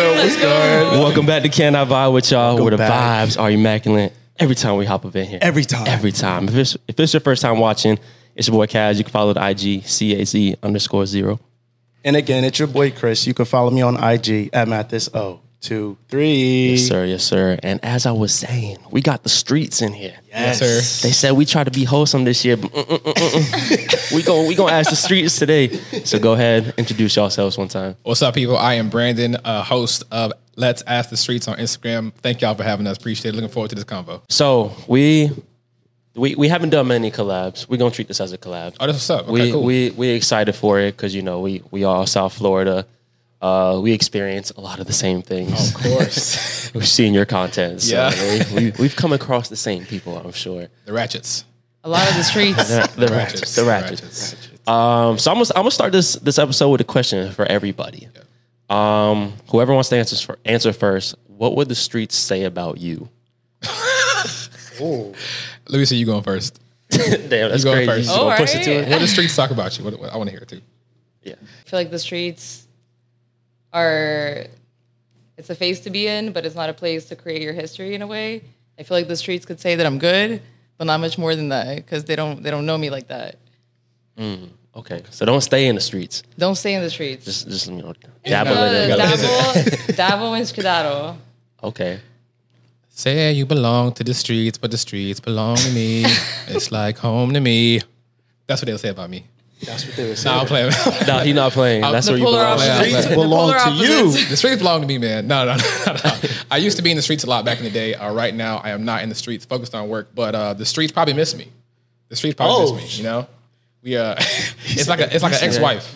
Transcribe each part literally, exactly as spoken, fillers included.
good? What's good? Welcome back to Can I Vibe with y'all, Welcome where the back. vibes are immaculate every time we hop up in here. Every time. Every time. If it's, if it's your first time watching, it's your boy Kaz. You can follow the I G, C A Z underscore zero. And again, it's your boy Chris. You can follow me on I G at Mathis O two three. Yes, sir. Yes, sir. And as I was saying, we got the streets in here. Yes, sir. They said we try to be wholesome this year, but mm, mm, mm, mm. we gon' we gonna ask the streets today. So go ahead, introduce yourselves one time. What's up, people? I am Brandon, uh, host of Let's Ask the Streets on Instagram. Thank y'all for having us. Appreciate it. Looking forward to this convo. So we we we haven't done many collabs. We're gonna treat this as a collab. Oh, that's what's up. Okay, we cool. we we excited for it because you know we we all South Florida. Uh, we experience a lot of the same things. Of course. We've seen your content, so Yeah. we, we, we've come across the same people, I'm sure. The Ratchets. A lot of the streets. The, the ratchets, the ratchets. Um, so I'm gonna I'm gonna start this this episode with a question for everybody. Um, whoever wants to answer for, answer first. What would the streets say about you? Let me see you going first. Damn, that's You going crazy. first. You just gonna push it to Alright. it? What do the streets talk about you? What, what, I want to hear it too. Yeah. I feel like the streets are, it's a phase to be in, but it's not a place to create your history in a way. I feel like the streets could say that I'm good, but not much more than that because they don't they don't know me like that. Okay, so don't stay in the streets. Don't stay in the streets. Just just you know dabble No, in Uh, it. gotta dabble, dabble and skedaddle. Okay. Say you belong to the streets, but the streets belong to me. It's like home to me. That's what they'll say about me. That's what they were No, saying. I'm playing. No, he's not playing. That's The where you polar belong. opposites. Streets The belong polar to you. opposites. The streets belong to me, man. No, no, no, no. I used to be in the streets a lot back in the day. Uh, right now, I am not in the streets, focused on work. But uh, the streets probably miss me. The streets probably Oh. miss me. You know, we uh, it's like a it's like an ex-wife.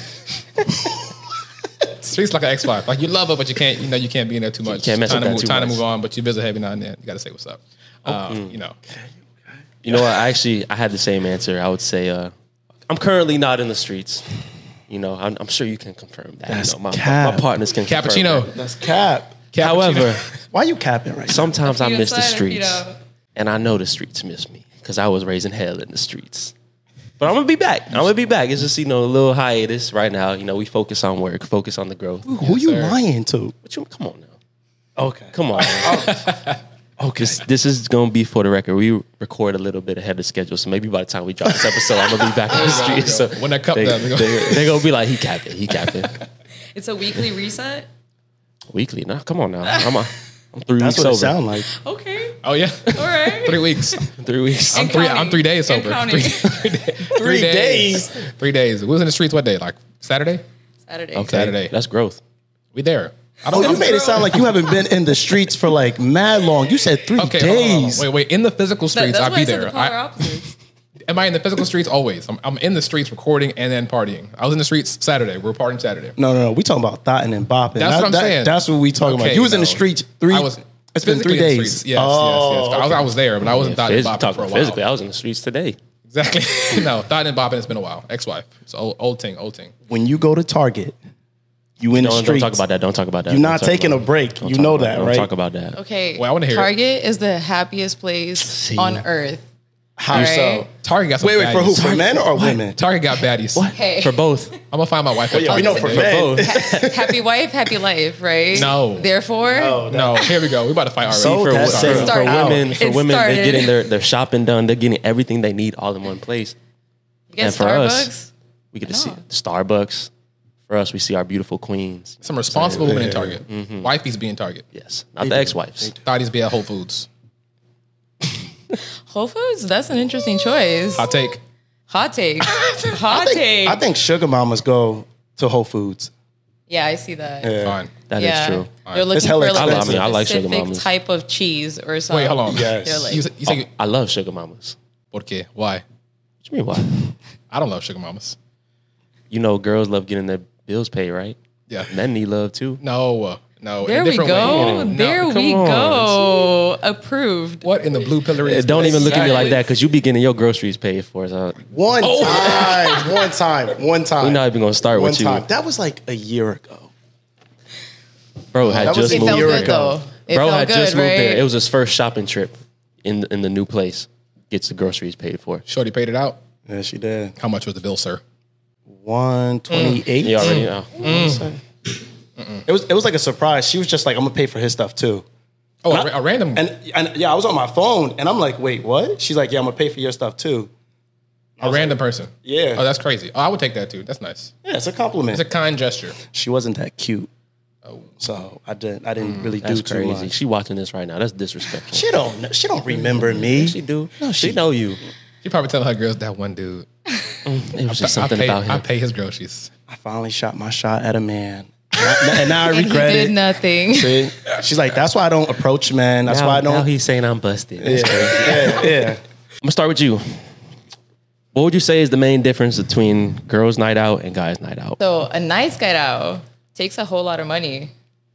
Streets like an ex-wife. Like you love her, but you can't. You know, you can't be in there too much. can't mess time with to that move, too time to much. move on, but you visit every now and then. You got to say what's up. Uh, You know, You know what? I actually I had the same answer. I would say uh, I'm currently not in the streets. You know, I'm, I'm sure you can confirm that. That's you know, my, cap. my partners can confirm cappuccino. that. That's cap. However, Why you capping right now? sometimes I Feet miss the inside, feet streets, out. and I know the streets miss me because I was raising hell in the streets. But I'm gonna be back. I'm gonna be back. It's just you know a little hiatus right now. You know, we focus on work, focus on the growth. Who you sir. lying to? But you, come on now, Okay. come on. Okay. This, this is gonna be for the record. We record a little bit ahead of schedule, so maybe by the time we drop this episode, I'm gonna be back on the There you street. go. So When that cup they, does, we go- they, they gonna be like, he capped it, he capped it. It's a weekly reset. Weekly, nah, come on now. I'm, a, I'm three That's weeks what it over. sound like. Okay. Oh yeah, All right. three weeks. Three weeks. I'm And three. counting. I'm three days And sober. counting. Three, three, Three days. Three days. We was in the streets. What day? Like Saturday. Saturday. Okay, Saturday. That's growth. We there. I Oh, don't. you I'm- made it sound like you haven't been in the streets for like mad long. You said three Okay, hold on, hold on. days. Wait, wait. In the physical That- streets, that's I'll why be I said there. the polar I, opposites. am I in the physical streets? Always. I'm, I'm in the streets recording and then partying. I was in the streets Saturday. We were partying Saturday. No, no, no. We talking about thotting and bopping. That's what I'm that- saying. That's what we talking about. Okay, You was in the no. streets three. I was. It's been three physically in the days. streets. Yes, Oh, yes, yes. I, was, I was there, but I wasn't Yeah, thotting and phys- bopping talking for a while. physically, I was in the streets today. Exactly. No, thotting and bopping. It's been a while. Ex-wife. It's old, old thing. Old thing. When you go to Target, you in the Don't, don't streets. talk about that. Don't talk about that. You're not Don't talk taking about a break. it. Don't You talk know about that, it. Don't right? talk about that. Okay. Well, I wanna hear it. Target is the happiest place See. on earth. How Right. so? Target got some Wait, wait, for who? baddies. For men or women? Target got baddies. Hey. For both. I'm gonna find my wife. Oh, at yeah, we Target know for today. men. Both. Happy wife, happy life, right? No. Therefore, No, here we go. We about to fight already. So for, that for, said- for Start out. women, for It women, they're started. getting their, their shopping done. They're getting everything they need all in one place. you get And for Starbucks. us, we get to see No. Starbucks. For us, we see our beautiful queens. Some responsible women in Target. Wifeys be in Target. Yes, not the ex-wives. Thotties be at Whole Foods. Whole Foods. That's an interesting choice. Hot take. Hot take. Hot I think, take. I think sugar mamas go to Whole Foods. yeah, I see that. Yeah. Fine. That is yeah. true. They're looking hella for like expensive. a I mean, I like sugar specific mamas. type of cheese or something. Wait, hold on. Yes. They're like, You, say- you say, I love sugar mamas. por qué? Why? What you mean why? I don't love sugar mamas. You know, girls love getting their bills paid, right? Yeah. Men need love too. No, uh, no. there in a we different go. way. No. There come we on. go. Approved. What in the blue pillar is? Don't even look at me like Exactly. that because you be getting your groceries paid for. So One Oh. time. One time. One time. we're not even gonna start One with you, time. That was like a year ago. bro. Had That was just a It moved. felt year good ago. though. It Bro felt had good, just right? moved there. It was his first shopping trip in the, in the new place. Gets the groceries paid for. Shorty paid it out. Yeah, she did. How much was the bill, sir? one twenty-eight. You already know. Mm. It was it was like a surprise. She was just like, I'm gonna pay for his stuff too. Oh, And a, I- a random. And and yeah, I was on my phone and I'm like, wait, what? She's like, yeah, I'm gonna pay for your stuff too. a random person. Yeah. Oh, that's crazy. Oh, I would take that too. That's nice. Yeah, it's a compliment. It's a kind gesture. She wasn't that cute. So I didn't I didn't really do That's too crazy. much. She watching this right now. That's disrespectful. She don't kn- she don't remember me. She do. No, she know you. She probably telling her girls that one dude. It was just I something pay, about I him. pay his groceries. I finally shot my shot at a man. And I- and now I And he regret did it. nothing. See? She's like, that's why I don't approach men. That's now, why I now don't. he's saying I'm busted. That's Yeah, crazy. yeah, yeah. I'm gonna start with you. What would you say is the main difference between girls' night out and guys' night out? So a nice night out takes a whole lot of money,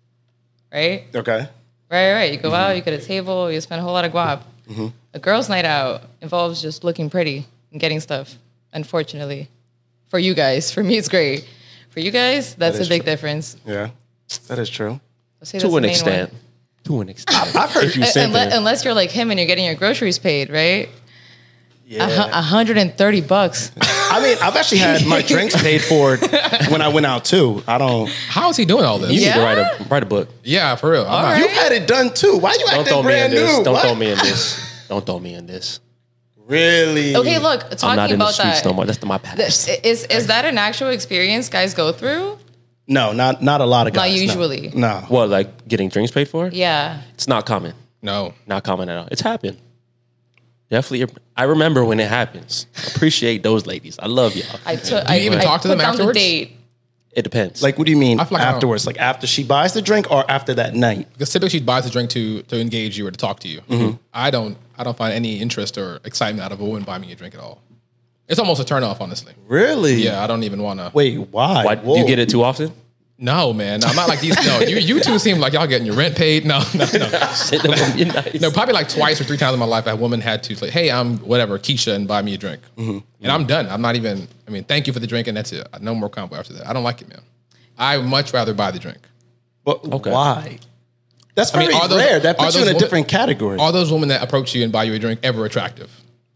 right? Okay. Right, right. You go out, you get a table, you spend a whole lot of guap. A girl's night out involves just looking pretty and getting stuff, unfortunately. For you guys. For me, it's great. For you guys, that's a is big true. difference. Yeah. That is true. I'll say that's To the an main extent. one. To an extent. I've heard If you Uh, simping. Unless, unless you're like him and you're getting your groceries paid, right? Yeah. A hu- one hundred thirty bucks. I mean, I've actually had my drinks paid for when I went out too. I don't. How is he doing all this? You need to Yeah? write a write a book. Yeah, for real. I'm All not- right. You've had it done too. Why you Don't acting throw me in brand this. new? Don't What? throw me in this. Don't throw me in this. Really? Okay, look, I'm not talking in the about streets that. no more. That's my th- past. Is, is that an actual experience guys go through? No, not not a lot of Not guys. no. usually. No. What, like getting drinks paid for? Yeah. It's not common. No. Not common at all. It's happened. Definitely. I remember when it happens. Appreciate those ladies. I love y'all. I took. Do you I, even I talk to put them down afterwards? The date. It depends. Like, what do you mean I feel like I don't- afterwards? Like after she buys the drink or after that night? Because typically she buys a drink to to engage you or to talk to you. Mm-hmm. I don't I don't find any interest or excitement out of a woman buying me a drink at all. It's almost a turn off, honestly. Really? Yeah, I don't even want to. Wait, why? Why, do Whoa. you get it too often? No, man. I'm not like these. No, you you two seem like y'all getting your rent paid. No, no, no. Shit, that would be nice. No, probably like twice or three times in my life, a woman had to say, "Hey, I'm whatever, Keisha," and buy me a drink, Mm-hmm. and I'm done. I'm not even. I mean, thank you for the drink, and that's it. No more combo after that. I don't like it, man. I would much rather buy the drink. But Okay. why? That's I mean, very are those- rare. That are puts you those in a wo- different category. Are those women that approach you and buy you a drink ever attractive?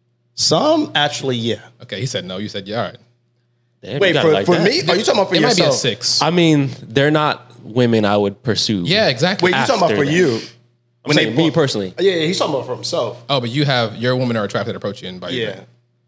Some actually, yeah. Okay, he said no. You said yeah. All right. Wait, Damn, you got for, it like for that? me? Are you talking about for It might yourself? be a six. I mean, they're not women I would pursue. yeah, exactly. Wait, you talking about After for that. you? I'm saying me personally. Yeah, yeah, he's talking about for himself. Oh, but you have your women are attracted to approach you and buy you. a Yeah. drink.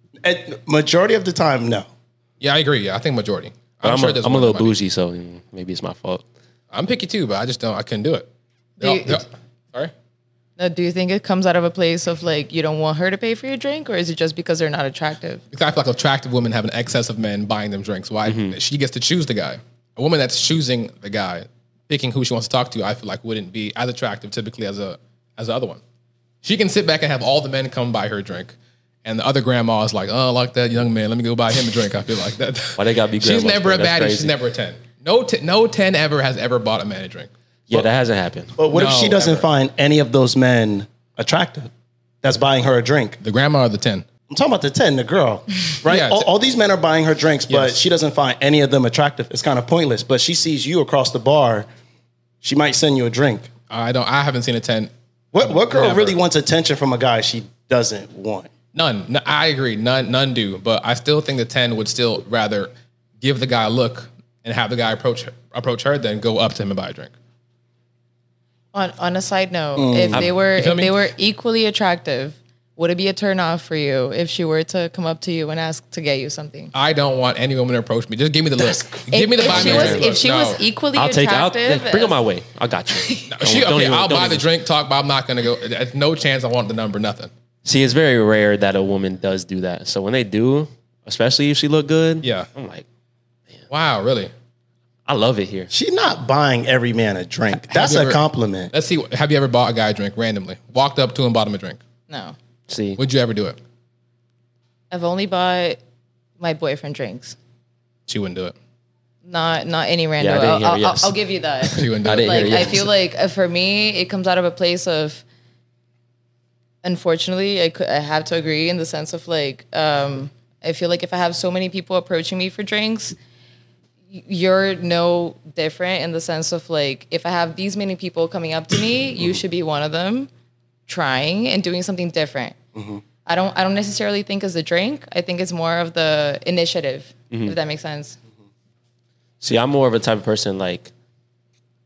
At majority of the time, no. Yeah, I agree. Yeah, I think majority. But I'm, sure a, there's I'm a women little that might be- bougie, so mm, maybe it's my fault. I'm picky too, but I just don't. I couldn't do it. Do you- They're all- they're- sorry. Now, do you think it comes out of a place of like you don't want her to pay for your drink, or is it just because they're not attractive? Because I feel like attractive women have an excess of men buying them drinks. Why Mm-hmm. she gets to choose the guy. A woman that's choosing the guy, picking who she wants to talk to, I feel like wouldn't be as attractive typically as a as the other one. She can sit back and have all the men come buy her a drink, and the other grandma is like, "Oh, I like that young man. Let me go buy him a drink." I feel like that. Why they gotta be She's grandmas, never a bro? That's baddie. She's crazy. never a ten. No, t- no ten ever has ever bought a man a drink. Yeah, that hasn't happened. But what if No, she doesn't ever. find any of those men attractive that's buying her a drink? The grandma or the ten. I'm talking about the ten, the girl, right? Yeah, all, t- all these men are buying her drinks, but Yes. she doesn't find any of them attractive. It's kind of pointless. But she sees you across the bar, she might send you a drink. I don't. I haven't seen a ten. What what girl Never. really wants attention from a guy she doesn't want? None. No, I agree. None. None do. But I still think the ten would still rather give the guy a look and have the guy approach her, approach her than go up to him and buy a drink. On on a side note, Mm. if they were feel if me? they were equally attractive, would it be a turn off for you if she were to come up to you and ask to get you something? I don't want any woman to approach me. Just give me the look. Give If, me the if buy she me a was drink if look. she No. was equally I'll take it. I'll, attractive, yeah, bring them my way. I got you. She, Don't- okay, don't even- I'll don't buy the even- drink, talk, but I'm not gonna go. There's no chance I want the number. Nothing. See, it's very rare that a woman does do that. So when they do, especially if she look good, Yeah. I'm like, Wow, really? I love it here. She's not buying every man a drink. That's you a ever- compliment. Let's see. Have you ever bought a guy a drink randomly? Walked up to him, bought him a drink. no. See, Would you ever do it? I've only bought my boyfriend drinks. She wouldn't do it. Not not any random. I didn't I'll, hear I'll, yes. I'll give you that. She wouldn't do I it. didn't Like hear I yes. feel like uh, for me, it comes out of a place of. Unfortunately, I could, I have to agree in the sense of like um, I feel like if I have so many people approaching me for drinks, y- you're no different in the sense of like if I have these many people coming up to me, you should be one of them, trying and doing something different. I don't I don't necessarily think it's a drink. I think it's more of the initiative, if that makes sense. see, I'm more of a type of person like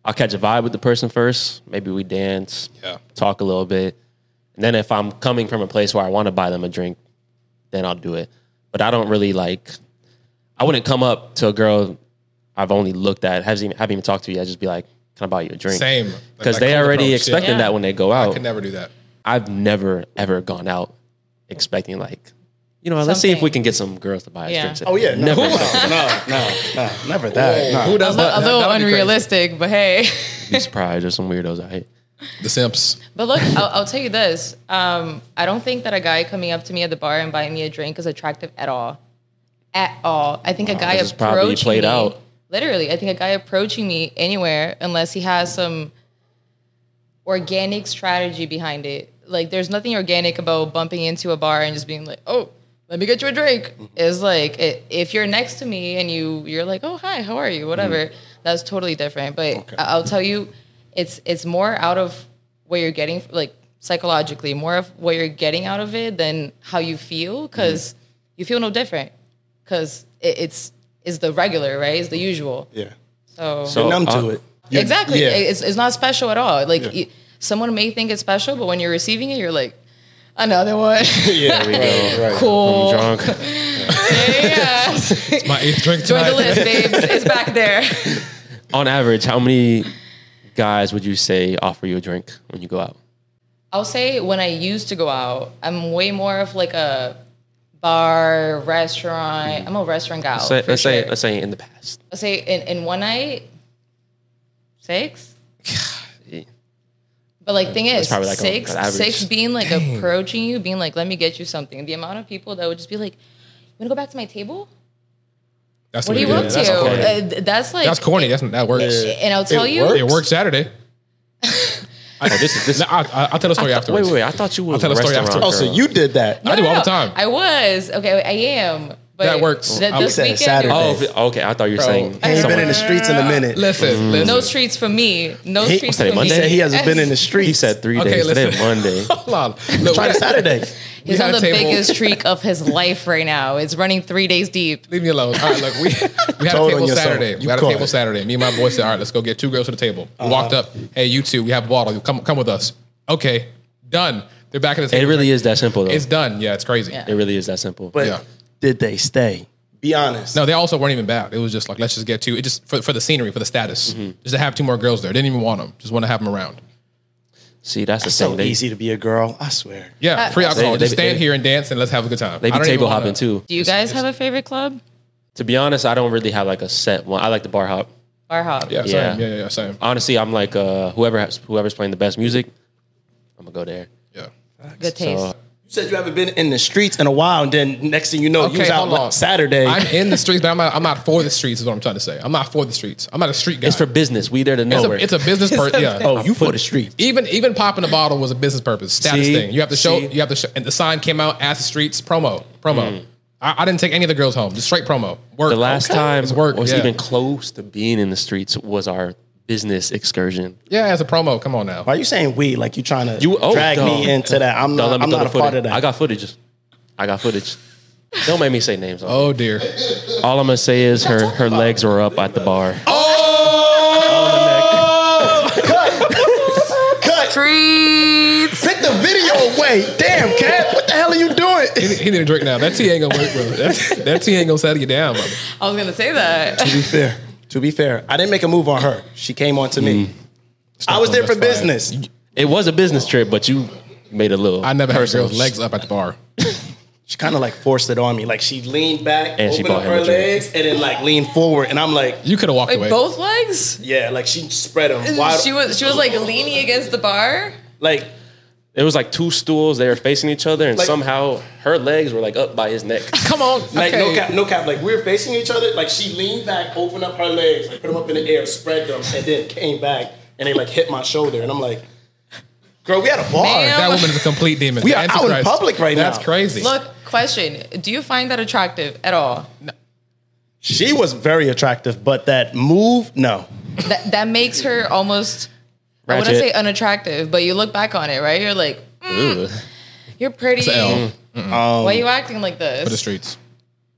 I'll catch a vibe with the person first. Maybe we dance, Yeah. talk a little bit. And then if I'm coming from a place where I want to buy them a drink, then I'll do it. But I don't really like, I wouldn't come up to a girl I've only looked at, haven't even, haven't even talked to yet. Just be like, can I buy you a drink? Same. Because Like, they cold already approach, expecting yeah. that when they go out. I could never do that. I've never, ever gone out expecting like, you know, let's see if Something. we can get some girls to buy us Yeah. drinks. Oh yeah, no, Never. no, no, no, no, never that. No. Who does A, that? li- a little That'd be crazy. unrealistic, but hey. Be surprised. There's some weirdos out here. The simps. But look, I'll, I'll tell you this. Um, I don't think that a guy coming up to me at the bar and buying me a drink is attractive at all. At all. I think a guy this is probably approaching played me, out. literally, I think a guy approaching me anywhere, unless he has some organic strategy behind it. Like, there's nothing organic about bumping into a bar and just being like, oh, let me get you a drink. It's like, it, if you're next to me and you, you're like, oh, hi, how are you? Whatever. That's totally different. But Okay. I- I'll tell you, it's it's more out of what you're getting, like psychologically, more of what you're getting out of it than how you feel, because you feel no different, because it, it's it's the regular, right? It's the usual. Yeah, So, So- you're numb uh, to it. You- exactly, Yeah. it's it's not special at all. Like Yeah. you- someone may think it's special, but when you're receiving it, you're like, another one. yeah, we go. right, right. Cool. I'm drunk. Yeah. My eighth drink Join the tonight. list, babes. It's back there. On average, how many guys would you say offer you a drink when you go out? I'll say when I used to go out, I'm way more of like a bar, restaurant. I'm a restaurant gal. Say, for let's say sure. let's say in the past. Let's say in, in one night, six. Yeah. But like, thing is, probably like a- six, an average. six being like approaching you, being like, "Let me get you something." The amount of people that would just be like, "You want to go back to my table? That's What are you it up is. to?" That's corny. Uh, th- that's like That's corny. That's, that works. And I'll tell It you, works. It worked Saturday. Oh, this is this. No, I, I, I'll tell the story Wait, afterwards. wait, wait. I thought you were I'll tell a the story restaurant after. Oh, so girl. you did that? I do all the time. I was okay. I am. But That works. th- I this said weekend, Saturday. Oh, if- okay. I thought you were saying He ain't been someone- in the streets in a minute. Listen, listen. no streets for me. No He- streets today, for Monday? He me. said he hasn't been in the streets. He said three Okay, days. Today listen. Monday. Hold on. Look, Try we- to Saturday. we He's had on a the table- biggest streak of his life right now. It's running three days deep. Leave me alone. All right, look, we, we had Told a on table yourself. Saturday. We You had a caught table it. Saturday. Me and my boy said, all right, let's go get two girls to the table. We Uh-huh. walked up. Hey, you two, we have a bottle. Come, come with us. Okay, done. They're back at the It table. really is that simple, though. It's done. Yeah, it's crazy. Yeah. It really is that simple. But Yeah. did they stay? Be honest. No, they also weren't even bad. It was just like, let's just get two. It just for, for the scenery, for the status. Mm-hmm. Just to have two more girls there. Didn't even want them. Just want to have them around. See, that's the It's so thing. They, easy to be a girl. I swear. Yeah, Uh, free alcohol. They- just they- stand they- here and dance and let's have a good time. they I be don't even table wanna- hopping too. Do you guys have a favorite club? To be honest, I don't really have like a set one. I like the bar hop. Bar hop. Yeah, Yeah. same. Yeah, yeah, yeah, same. Honestly, I'm like uh, whoever has, whoever's playing the best music, I'm gonna go there. Yeah. Good taste. So You said you haven't been in the streets in a while, and then next thing you know, you Okay, was out hold on. like Saturday. I'm in the streets, but I'm not, I'm not for the streets, is what I'm trying to say. I'm not for the streets. I'm not a street guy. it's for business. We there to It's know. a, it's a business purpose. Yeah. oh, you for the streets. Even even popping a bottle was a business purpose, status See? thing. You have to show. See? You have to. Show, and the sign came out as the streets promo. Promo. I, I didn't take any of the girls home. Just straight promo. Work. the last Okay. time It's work. was yeah. even close to being in the streets was our business excursion. yeah, as a promo. Come on now. Why are you saying we? Like you trying to You- oh, drag dog. me into that? I'm Don't not. let me I'm throw not the a part footage. of that. I got footage. I got footage. Don't make me say names. On Oh dear. it. All I'm gonna say is her her legs were up at the bar. Cut. Streets. Take the video away. Damn, cat. What the hell are you doing? He, he need a drink now. That tea ain't gonna work, bro. That, that tea ain't gonna settle you down, bro. I was gonna say that. To be fair, to be fair, I didn't make a move on her. She came on to Mm. me. I was there for That's fine. business. It was a business trip, but you made a little. I never had personal. girls' legs up at the bar. She kind of like forced it on me. Like she leaned back, And she opened bought up him her a drink. legs, and then like leaned forward. And I'm like, You could have walked Wait, away. both legs? yeah, like she spread them wide. She was she was like leaning against the bar. like It was like two stools. They were facing each other, and Like- somehow her legs were like up by his neck. Come on. Like okay. no cap, no cap. Like we were facing each other. Like she leaned back, opened up her legs, like put them up in the air, spread them, and then came back and they like hit my shoulder. And I'm like, girl, we had a bar. Ma'am. That woman is a complete demon. We The are out in Antichrist. public right now. That's crazy. Look, question. Do you find that attractive at all? She was very attractive, but that move, no. That that makes her almost I wouldn't Ratchet. say unattractive, but you look back on it, right? You're like, mm, Ugh. you're pretty. It's a L Um, Why are you acting like this? for the streets.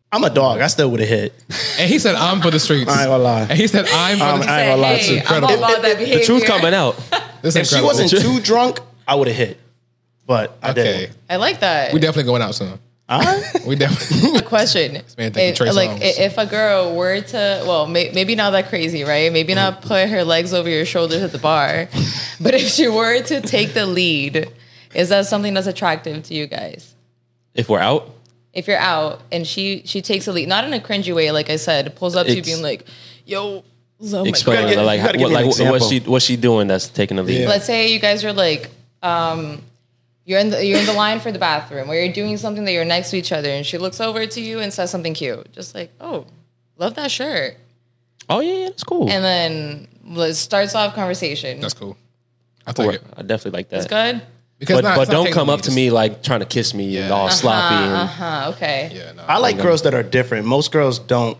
I'm a dog. I still would have hit. And he said, "I'm for the streets." I ain't gonna lie. And he said, "I'm for Um, the I streets." ain't gonna lie. Hey, It's I'm all incredible. about that behavior. The truth coming out. This is If she incredible. wasn't too drunk, I would have hit. But I okay, didn't. I like that. we definitely going out soon. All right. We definitely. Question. man thinking If- Trey like Songz. i- if a girl were to, well, may, maybe not that crazy, right? Maybe not put her legs over your shoulders at the bar, but if she were to take the lead, is that something that's attractive to you guys? If we're out, If you're out and she she takes the lead, not in a cringy way, like I said, pulls up to you It's- being like, "Yo, oh my explain gotta get- like you gotta what, give me an like what's example. she what's she doing that's taking the lead. Yeah. Let's say you guys are like, um, you're in the you're in the line for the bathroom, where you're doing something that you're next to each other, and she looks over to you and says something cute, just like, "Oh, love that shirt," Oh yeah, yeah, that's cool. and then like, starts off conversation. That's cool. I take Cool. it I definitely like that. It's good. because But, not- but it's not don't taking come the up to lead. me like trying to kiss me and Yeah. all sloppy. And, Uh huh. Okay. Yeah, no. I like girls that are different. Most girls don't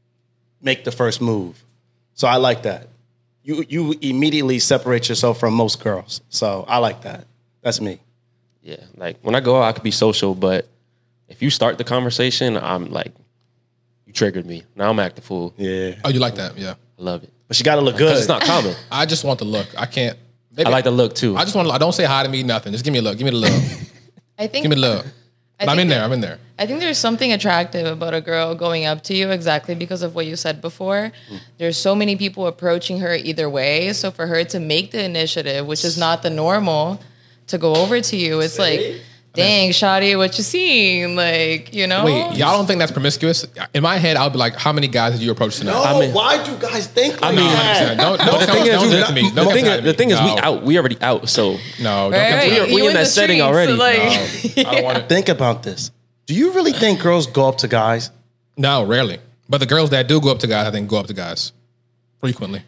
make the first move. So I like that. You you immediately separate yourself from most girls. So I like that. That's me. Yeah, like when I go out, I could be social, but if you start the conversation, I'm like, you triggered me. Now I'm acting fool. Yeah. Oh, you like that? Yeah. I love it But you got to look because good. it's not common. I just want the look. I can't. Maybe, I like the look too. I just want. to Don't say hi to me. Nothing. Just give me a look. Give me the love. I think. give me the love. But I'm think in there. that- I'm in there. I think there's something attractive about a girl going up to you exactly because of what you said before. There's so many people approaching her either way. So for her to make the initiative, which is not the normal, to go over to you, it's like, dang, Shawty, what you seen? Like, you know? Wait, y'all don't think that's promiscuous? In my head, I'll be like, how many guys did you approach tonight? No, I mean- why do guys think like mean, that? Don't, don't, the come, thing is, don't we- do that to me. Don't the come thing to is, the thing is, we No. out. We already out. So No, don't Right, come right. to We are- me. we You in that the setting streets, already. Like, I don't want it. Think about this. Do you really think girls go up to guys? No, rarely. But the girls that do go up to guys, I think go up to guys frequently.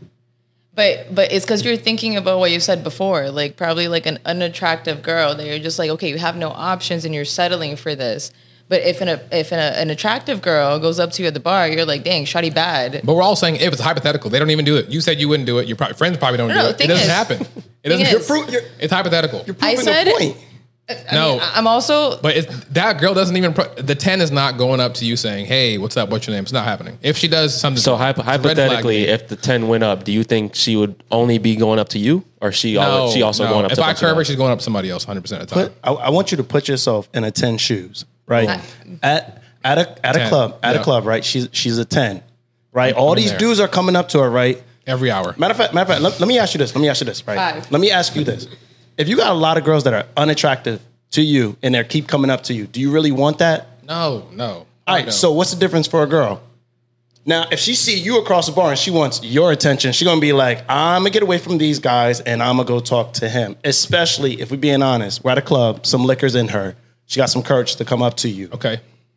But but it's because you're thinking about what you said before, like probably like an unattractive girl that you're just like, okay, you have no options and you're settling for this. But if an if an, an attractive girl goes up to you at the bar, you're like, dang, shawty bad. But we're all saying if it's hypothetical, they don't even do it. You said you wouldn't do it. Your pro- friends probably don't No, do no, it. thing It doesn't is- happen. It thing doesn't. is- You're, pro- you're, It's hypothetical. you're I proving said- the point. no, I- I'm also but it's, that girl doesn't even. Pro- the ten is not going up to you saying, "Hey, what's up? What's your name?" It's not happening. If she does something, so it's hypo- a red flag hypothetically, to me. if the ten went up, do you think she would only be going up to you, or she al- she also no. going up If to I a bunch of curve her, guys? she's going up to somebody else one hundred percent of the time. Put, I, I want you to put yourself in a ten shoes, right? I- at at a at a ten, club, at yeah. a club, right? She's she's a ten, right? All I'm in these there. dudes are coming up to her, right? Every hour. Matter of fact, matter of fact, let, let me ask you this. Let me ask you this, right? Five. Let me ask you this. If you got a lot of girls that are unattractive to you and they keep coming up to you, do you really want that? No, no. All right, No. so what's the difference for a girl? Now, if she see you across the bar and she wants your attention, she's gonna be like, I'm gonna get away from these guys and I'm gonna go talk to him. Especially if we're being honest, we're at a club, some liquor's in her. She got some courage to come up to you. Okay.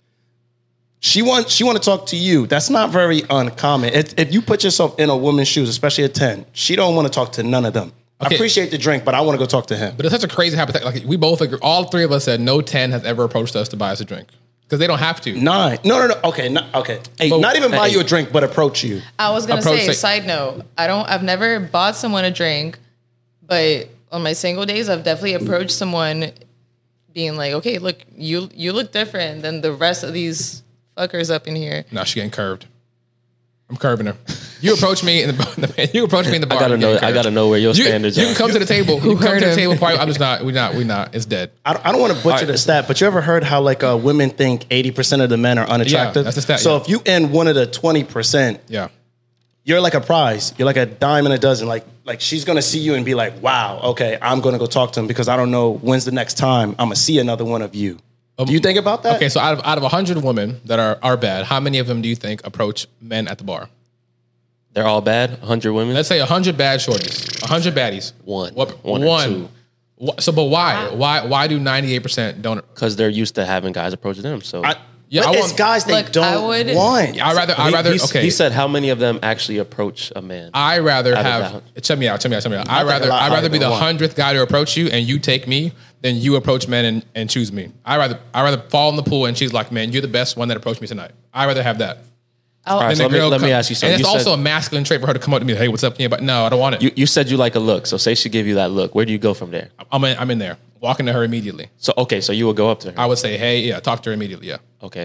She want she want to talk to you. That's not very uncommon. If, if you put yourself in a woman's shoes, especially a ten, she don't want to talk to none of them. I Okay. appreciate the drink, but I want to go talk to him. But it's such a crazy hypothetical. Like we both agree. All three of us said no ten has ever approached us to buy us a drink because they don't have to. Nine. No, no, no. Okay, no, okay. Hey, But- not even buy hey. you a drink, but approach you. I was gonna Approach say, like- side note, I don't I've never bought someone a drink, but on my single days I've definitely approached someone being like, okay, look, you you look different than the rest of these fuckers up in here. No, she getting curved. I'm curving her. You approach me in the you approach me in the bar. I gotta I'm know. getting I curved. gotta know where your You, standards you are. can come to the table. You can come heard to the him? table. Party. I'm just not. We're not. We're not. It's dead. I don't, I don't want to butcher Alright. the stat, but you ever heard how like uh, women think eighty percent of the men are unattractive? that's the stat, So yeah. if you in one of the twenty percent, Yeah. you're like a prize. You're like a dime in a dozen. Like like she's gonna see you and be like, wow, okay, I'm gonna go talk to him because I don't know when's the next time I'm gonna see another one of you. Do you think about that? Okay. So out of out of a hundred women that are are bad, how many of them do you think approach men at the bar? They're all bad. one hundred women. Let's say a hundred bad shorties, a hundred baddies. One. What, One or one. two. Wha- So, but why? Why? Why do ninety eight percent don't? Because they're used to having guys approach them. So I, Yeah, but I it's want- guys they Look, don't I would- want. I rather. I He- rather. he, Okay. he said how many of them actually approach a man? I rather Out of have. doubt. Check me out. Check me out. Check me out. I think rather. a lot I rather higher be than the one. hundredth guy to approach you, and you take me, than you approach men and, and choose me. I rather. I rather fall in the pool, and she's like, "Man, you're the best one that approached me tonight." I rather have that. I'll, All right, Then so the let me, girl let me come- ask you something. And it's You also said, a masculine trait for her to come up to me. Hey, what's up, yeah? But no, I don't want it. you, you said you like a look. So say she give you that look. Where do you go from there? I'm in. I'm in there, walking to her immediately. So okay, so you would go up to her. I would say, "Hey, yeah," talk to her immediately. Yeah. Okay.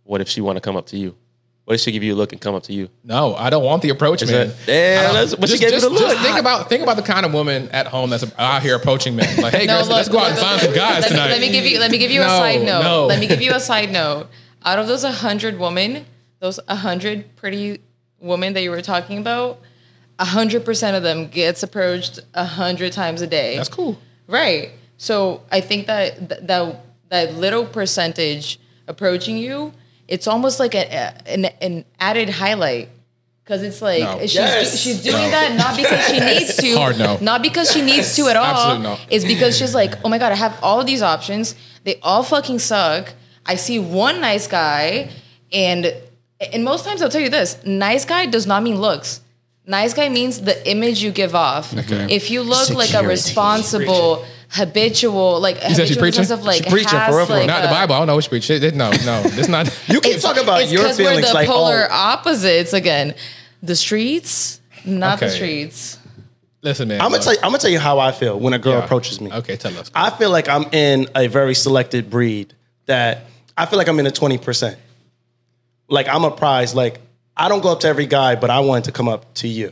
what if she want to come up to you? What if she give you a look and come up to you? No, I don't want the approach, man. that- Damn, that's what she just, gave you just, the look. just think about think about the kind of woman at home that's out here approaching men. Like, hey, No, girls, look, let's go out look, and find look, some guys let me, tonight. let me give you let me give you a No, side note. no. Let me give you a side note. Out of those a hundred women, those a hundred pretty women that you were talking about, a hundred percent of them gets approached a hundred times a day. That's cool. Right. So I think that th- that that little percentage approaching you, it's almost like a, an, an added highlight. Because it's like No. she's, Yes. do, she's doing that not because she needs to, Hard no. not because she needs to at all. Absolute no. It's because she's like, oh my god, I have all of these options. They all fucking suck. I see one nice guy, and and most times I'll tell you this: nice guy does not mean looks. Nice guy means the image you give off. Okay. If you look like a Security. responsible, habitual, like said she habitual in the preaching? sense of like She preaching, has, for real, for real. like, Not the a- Bible. I don't know which preach. It- No, no, it's not. You keep It's, talking about it's your 'cause we're feelings the like polar oh, opposites again. The streets, not the Okay. streets. Listen, man. I'm gonna look. tell you, I'm gonna tell you how I feel when a girl Yeah. approaches me. Okay, tell us. I feel like I'm in a very selected breed that I feel like I'm in the twenty percent. Like I'm a prize. Like I don't go up to every guy, but I wanted to come up to you.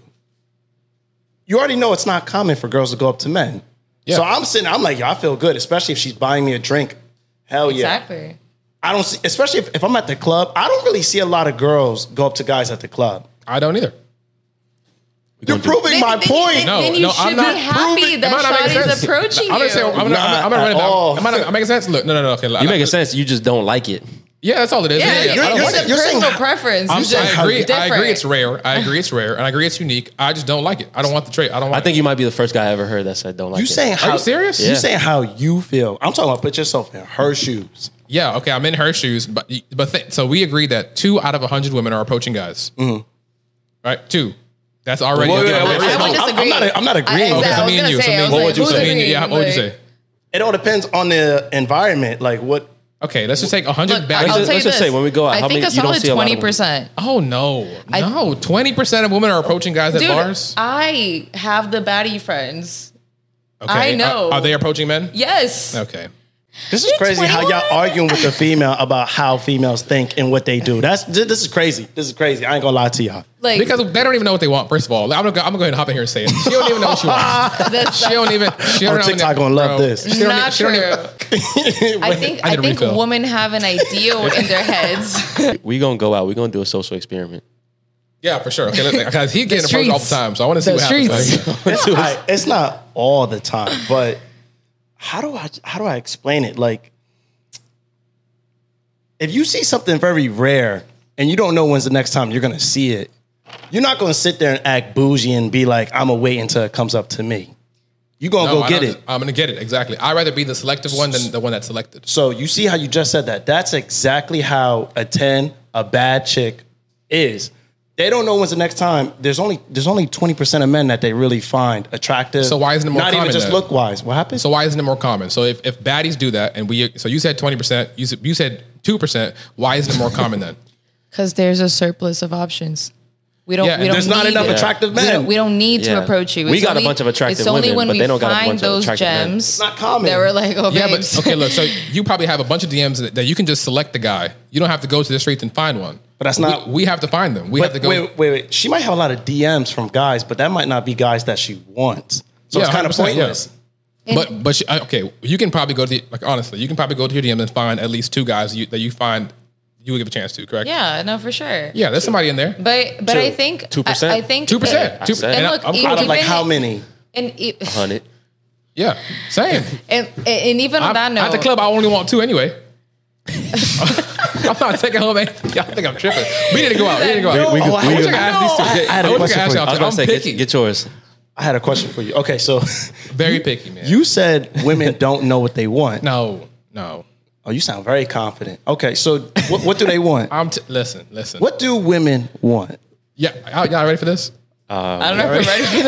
You already know it's not common for girls to go up to men. Yeah. So I'm sitting, I'm like, yo, I feel good, especially if she's buying me a drink. Hell yeah. Exactly. I don't see, especially if, if I'm at the club, I don't really see a lot of girls go up to guys at the club. I don't either. You're proving Then- my then, point. Then, No, then you no, should I'm not be happy proving- that Am I not making Shawty's sense? approaching I'm gonna say, I'm you. gonna, I'm gonna, I'm gonna run it Not at all. down. Am I, not, am I making sense? Look, no, no, no. Okay, You making sense. You just don't like it. Yeah, that's all it is. Yeah, yeah, yeah. you're- I don't you're want saying- it. you're saying- personal preference. I'm is saying, just I agree. I different. agree. It's rare. I agree. It's rare, and I agree. It's unique. I just don't like it. I don't want the trait. I don't. Want I think you might be the first guy I ever heard that said don't like You it. saying how you serious? You Yeah. saying how you feel. I'm talking about put yourself in her shoes. Yeah, okay, I'm in her shoes, but but th- so we agree that two out of a hundred women are approaching guys, mm-hmm. right? Two. That's already. Wait, wait, okay, wait, very wait, I small. would I'm- disagree. I'm not- I'm not agreeing. I, Okay, exactly, so I was me and gonna you, so say, me I and was you. like, What would you who's say? Me and you. agreeing? Yeah, what would you Like, say? It all depends on the environment. Like what Okay, let's just take a hundred Look, back. I'll just- tell you let's just this. say when we go out, I how think many- a you don't solid see a lot of twenty percent. Oh no, I- no! Twenty percent of women are approaching guys at Dude, bars. I have the baddie friends. Okay, I know. Are, are they approaching men? Yes. Okay. this is crazy how y'all arguing with the female about how females think and what they do. That's this is crazy. This is crazy. I ain't gonna lie to y'all. Like Because they don't even know what they want. First of all, I'm gonna go, I'm gonna go ahead and hop in here and say it. She don't even know what she wants. that's, She don't even. She Oh, don't TikTok even, gonna love bro, this. She don't, not even- she don't true. even. I think I I, need a think refill. women have an ideal in their heads. We gonna go out. We gonna do a social experiment. Yeah, for sure. Okay, let's- because he's getting approached all the streets. time, so I want to see The what happens. streets. Like, It's, I- it's not all the time, but how do I how do I explain it? Like if you see something very rare and you don't know when's the next time you're gonna see it, you're not gonna sit there and act bougie and be like, I'm gonna wait until it comes up to me. You're gonna no, go I get don't- it. I'm gonna get it exactly. I'd rather be the selective one than the one that's selected. So you see how you just said that? That's exactly how a ten, a bad chick is. They don't know when's the next time. There's only there's only twenty percent of men that they really find attractive. So why isn't it more not common even just then? look wise? What happened? So why isn't it more common? So if, if baddies do that, and we, so you said twenty percent, you said you said two percent. Why isn't it more common then? Because there's a surplus of options. We don't. Yeah, we don't there's not need enough it. attractive We men. don't, we don't need to Yeah. approach you. We It's got a only- bunch of attractive It's only women, when but we they don't got a find bunch of those attractive men. gems It's not common. that we're like, oh, Yeah, babes. but okay, look. So you probably have a bunch of D Ms that, that you can just select the guy. You don't have to go to the streets and find one. But that's not- We, we have to find them. We have to But go. wait, wait, wait. She might have a lot of D Ms from guys, but that might not be guys that she wants. So Yeah, it's kind of one hundred percent, yeah. pointless. But but she, uh, okay, you can probably go to the, like honestly, you can probably go to your D Ms and find at least two guys you, that you find you would give a chance to. Correct? yeah, no, for sure. Yeah, there's somebody in there. But but Two. I think Two percent? I, I think Two percent. I Two. said- And And look, I'm- even- Out of like even- how many? and e- Hundred. yeah, same. and, and even on I'm- that note, at the club, I only want two anyway. I'm not taking home anything. Y'all think I'm tripping. We didn't go out. We didn't go out. We- we I could- we wish I could- could ask these two. I had a I wish I question could ask for you. y'all. I was about I'm to say, picky. get, get yours. I had a question for you. Okay, so Very picky, man. you said women don't know what they want. no, no. Oh, you sound very confident. Okay, so what, what do they want? I'm t- listen, listen. What do women want? Yeah, y'all, y'all ready for this? I don't know if I'm ready for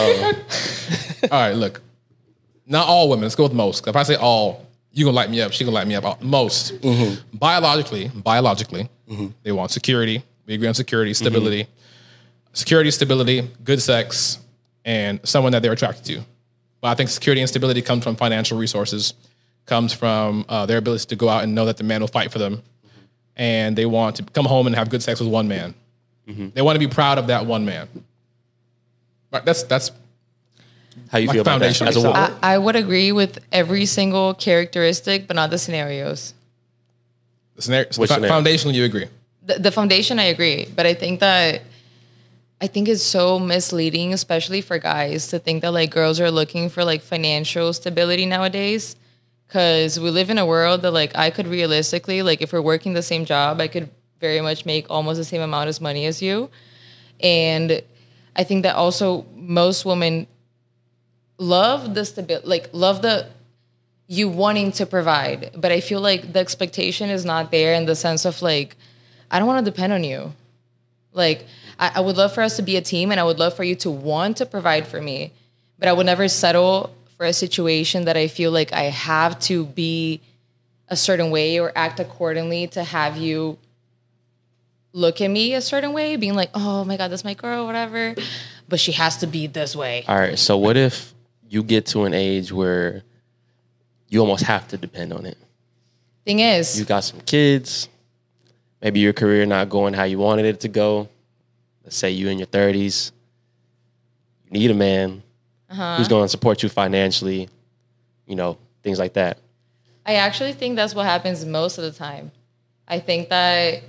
this. All right, look. Not all women. Let's go with most. If I say all, you gonna light me up. She gonna light me up. All- Most. Biologically, biologically, they want security. We agree on security, stability, security, stability, good sex, and someone that they're attracted to. But I think security and stability comes from financial resources, comes from uh, their ability to go out and know that the man will fight for them, and they want to come home and have good sex with one man. Mm-hmm. They want to be proud of that one man. But that's that's How you like feel about that foundation. as a woman? I, I would agree with every single characteristic, but not the scenarios. the scenario. Which Fa- scenario? Foundationally, you agree. The, the foundation, I agree, but I think that I think it's so misleading, especially for guys, to think that like girls are looking for like financial stability nowadays. Because we live in a world that like I could realistically, like if we're working the same job, I could very much make almost the same amount of money as you. And I think that also most women love the stability, like love the you wanting to provide. But I feel like the expectation is not there in the sense of like, I don't want to depend on you. Like, I, I would love for us to be a team and I would love for you to want to provide for me. But I would never settle for a situation that I feel like I have to be a certain way or act accordingly to have you look at me a certain way, being like, oh my God, that's my girl, whatever. But she has to be this way. All right. So what if you get to an age where you almost have to depend on it? Thing is, You got some kids. Maybe your career not going how you wanted it to go. Let's say you in your thirties. You need a man Uh-huh. who's going to support you financially, you know, things like that. I actually think that's what happens most of the time. I think that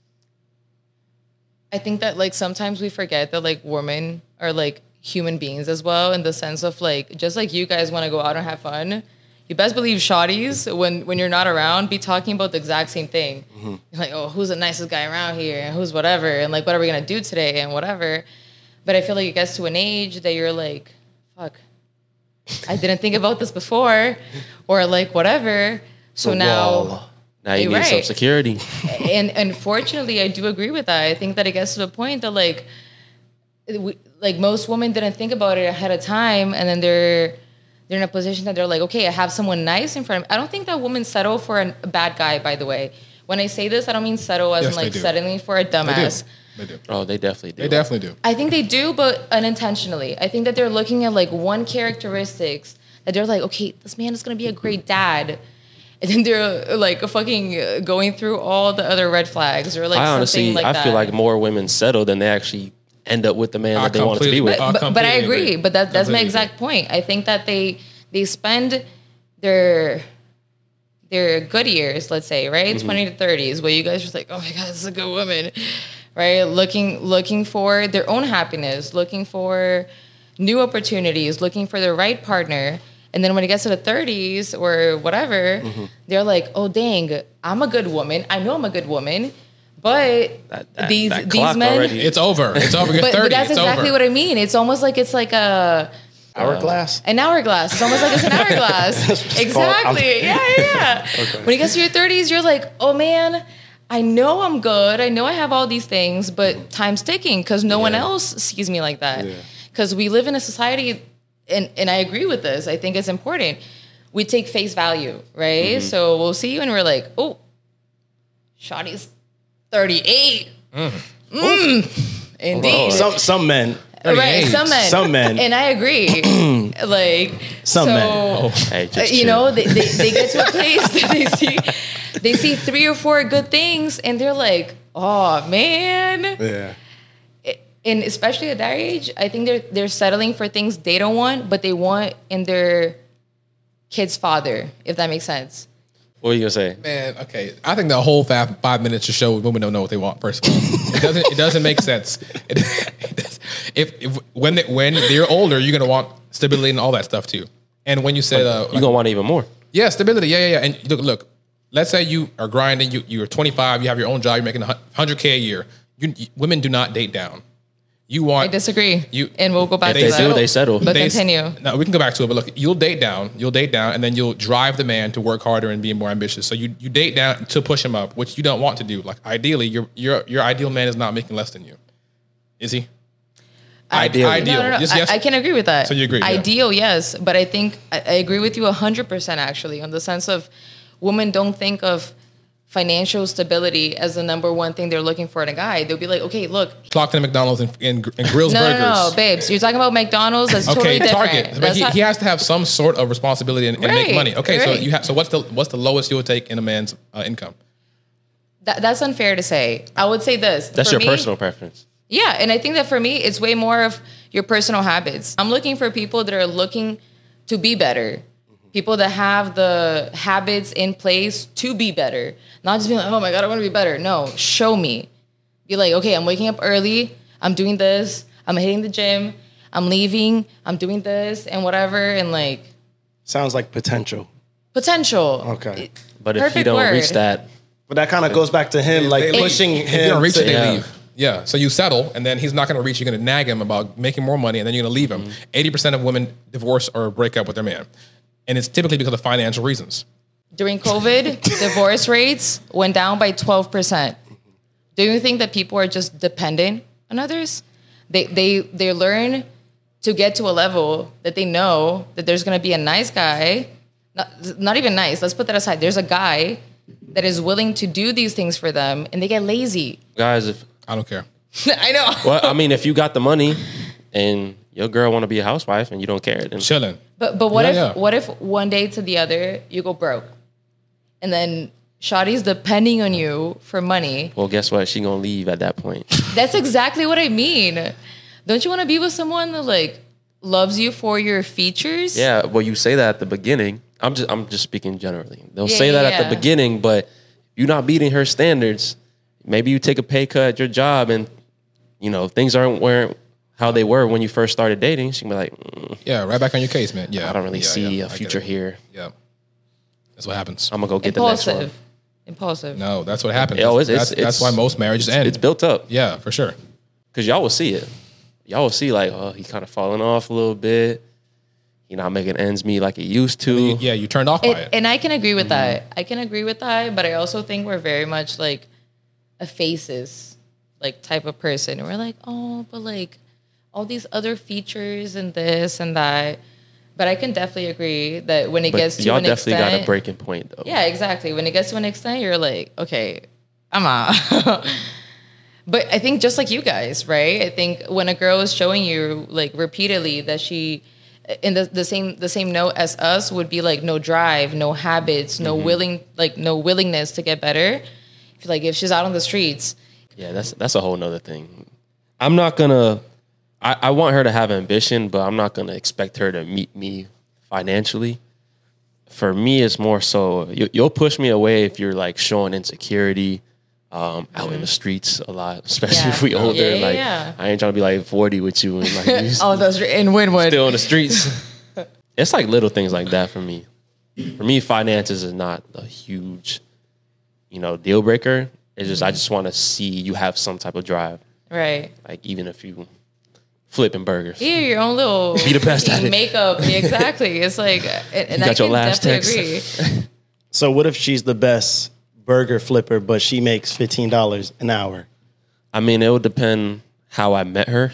I think that like sometimes we forget that like women are like human beings as well, in the sense of like just like you guys want to go out and have fun. You best believe shawties, when when you're not around, be talking about the exact same thing. Mm-hmm. You're like, oh, who's the nicest guy around here, and who's whatever, and like what are we gonna do today, and whatever. But I feel like it gets to an age that you're like, fuck, I didn't think about this before, or like whatever. So The now, wall. Now you You're need some right. security. and unfortunately, I do agree with that. I think that it gets to the point that like, we, like most women didn't think about it ahead of time, and then they're they're in a position that they're like, okay, I have someone nice in front of me. I don't think that women settle for an, a bad guy. By the way, when I say this, I don't mean settle as Yes, in they like do. settling for a They do. dumbass. They do. Oh, they definitely do. They definitely do. I think they do, but unintentionally. I think that they're looking at like one characteristics that they're like, okay, this man is gonna be a great dad, and then they're like fucking uh, going through all the other red flags or like I something honestly, like I that. feel like more women settle than they actually end up with the man I that they wanted to be completely- with. I but, but, but I completely agree. agree. But that, that's my Completely exact point. I think that they they spend their their good years, let's say, right, Mm-hmm. twenty to thirties, where you guys are just like, oh my God, this is a good woman, right? Looking looking for their own happiness, looking for new opportunities, looking for the right partner. And then when it gets to the thirties or whatever, Mm-hmm. they're like, oh dang, I'm a good woman. I know I'm a good woman, but That- that- these that these clock men. already- It's over. It's over. You're But, thirty. but that's it's exactly over. what I mean. It's almost like it's like a Hourglass. an hourglass. It's almost like it's an hourglass. That's what it's Exactly. Yeah, yeah. yeah. When you get to your thirties, you're like, oh man, I know I'm good. I know I have all these things, but time's ticking because no one Yeah. else sees me like that. Because we live in a society, and, and I agree with this. I think it's important. We take face value, right? Mm-hmm. So we'll see you and we're like, oh, Shawty's thirty-eight. Mm. Indeed. Some some men. Right, thirty-eight. some men. Some men. And I agree. like Some so, men. Hey, uh, just you chill. know, they, they, they get to a place that they see they see three or four good things and they're like, oh man. Yeah. And especially at that age, I think they're they're settling for things they don't want, but they want in their kid's father, if that makes sense. What are you gonna say? Man, okay. I think the whole five, five minutes to show women don't know what they want. First of all, it doesn't. It doesn't make sense. It, it does, if, if when they, when they're older, you're gonna want stability and all that stuff too. And when you said, uh, You're gonna want even more. yeah, stability, yeah, yeah, yeah. And look, look. Let's say you are grinding. You you're twenty-five. You have your own job. You're making one hundred K a year. You, you, women do not date down. You want. I disagree. You- and we'll go back If to they that. do, they settle. But They- continue. No, we can go back to it, but look, you'll date down, you'll date down, and then you'll drive the man to work harder and be more ambitious. So you, you date down to push him up, which you don't want to do. Like ideally, your your your ideal man is not making less than you, is he? Ideally. Ideal. No, no, no. Yes, I, yes. I can agree with that. So you agree, yeah. Ideal, yes. But I think I, I agree with you one hundred percent actually, on the sense of women don't think of financial stability as the number one thing they're looking for in a guy. They'll be like, okay, look, Clock to McDonald's and, and, and grills no, burgers. no, no, babes, you're talking about McDonald's. That's Okay, totally different. Target, but That's he, how- he has to have some sort of responsibility and, and make Right, money. Okay, so right. you have. So what's the what's the lowest you'll take in a man's uh, income? That, that's unfair to say. I would say this. That's For your me, personal preference. Yeah, and I think that for me, it's way more of your personal habits. I'm looking for people that are looking to be better. People that have the habits in place to be better. Not just being like, oh my God, I want to be better. No, show me. Be like, okay, I'm waking up early. I'm doing this. I'm hitting the gym. I'm leaving. I'm doing this and whatever. And like. Sounds like potential. Potential. Okay. But if you Perfect don't word. reach that, But that kind of goes back to him, like They leave. pushing If him. you don't reach to- it, they Yeah. leave. Yeah. So you settle, and then he's not going to reach. You're going to nag him about making more money, and then you're going to leave him. eighty percent of women divorce or break up with their man. And it's typically because of financial reasons. During COVID, divorce rates went down by twelve percent. Do you think that people are just dependent on others? They they they learn to get to a level that they know that there's going to be a nice guy, not, not even nice. Let's put that aside. There's a guy that is willing to do these things for them, and they get lazy. guys, if I don't care. I know. well, I mean, if you got the money and your girl want to be a housewife and you don't care, then Chilling. But but what Yeah, if yeah. what if one day to the other you go broke, and then Shawty's depending on you for money? well, guess what? She gonna leave at that point. That's exactly what I mean. Don't you want to be with someone that like loves you for your features? Yeah, well, you say that at the beginning. I'm just I'm just speaking generally. They'll Yeah, say that yeah, at the yeah. beginning, but you're not meeting her standards. Maybe you take a pay cut at your job, and you know things aren't where how they were when you first started dating. She can be like, mm, Yeah, right back on your case, man. Yeah. I don't really Yeah, see yeah, a I get future it. here. Yeah. That's what happens. I'm gonna go get the next one. Impulsive. Impulsive. No, that's what happens. Yo, it's- that's, it's- that's why it's- most marriages end. It's built up Yeah, for sure. because y'all will see it. Y'all will see like, oh, he kind of falling off a little bit. He not making ends meet like he used to. Yeah, you turned off by And, it. and I can agree with Mm-hmm. that. I can agree with that, but I also think we're very much like a faces like type of person. We're like, oh, but like all these other features and this and that. But I can definitely agree that when it But gets to y'all an definitely extent, got a breaking point though. yeah, exactly. When it gets to an extent, you're like, okay, I'm out. But I think just like you guys, right? I think when a girl is showing you like repeatedly that she, in the, the same the same note as us, would be like no drive, no habits, no Mm-hmm. willing like no willingness to get better. If, like if she's out on the streets, Yeah, that's that's a whole nother thing. I'm not gonna. I, I want her to have ambition, but I'm not gonna expect her to meet me financially. For me, it's more so you, you'll push me away if you're like showing insecurity um, out in the streets a lot, especially Yeah. if we older. Yeah, yeah, like yeah. I ain't trying to be like forty with you and like you oh, those are in Winwood. still on the streets. It's like little things like that for me. For me, finances is not a huge, you know, deal breaker. It's just I just want to see you have some type of drive. Right. Like even if you flipping burgers. Yeah, your own little Be the best at fucking it. makeup. Exactly. It's like, and, and You I got your can last definitely text. agree. So what if she's the best burger flipper, but she makes fifteen dollars an hour? I mean, it would depend how I met her,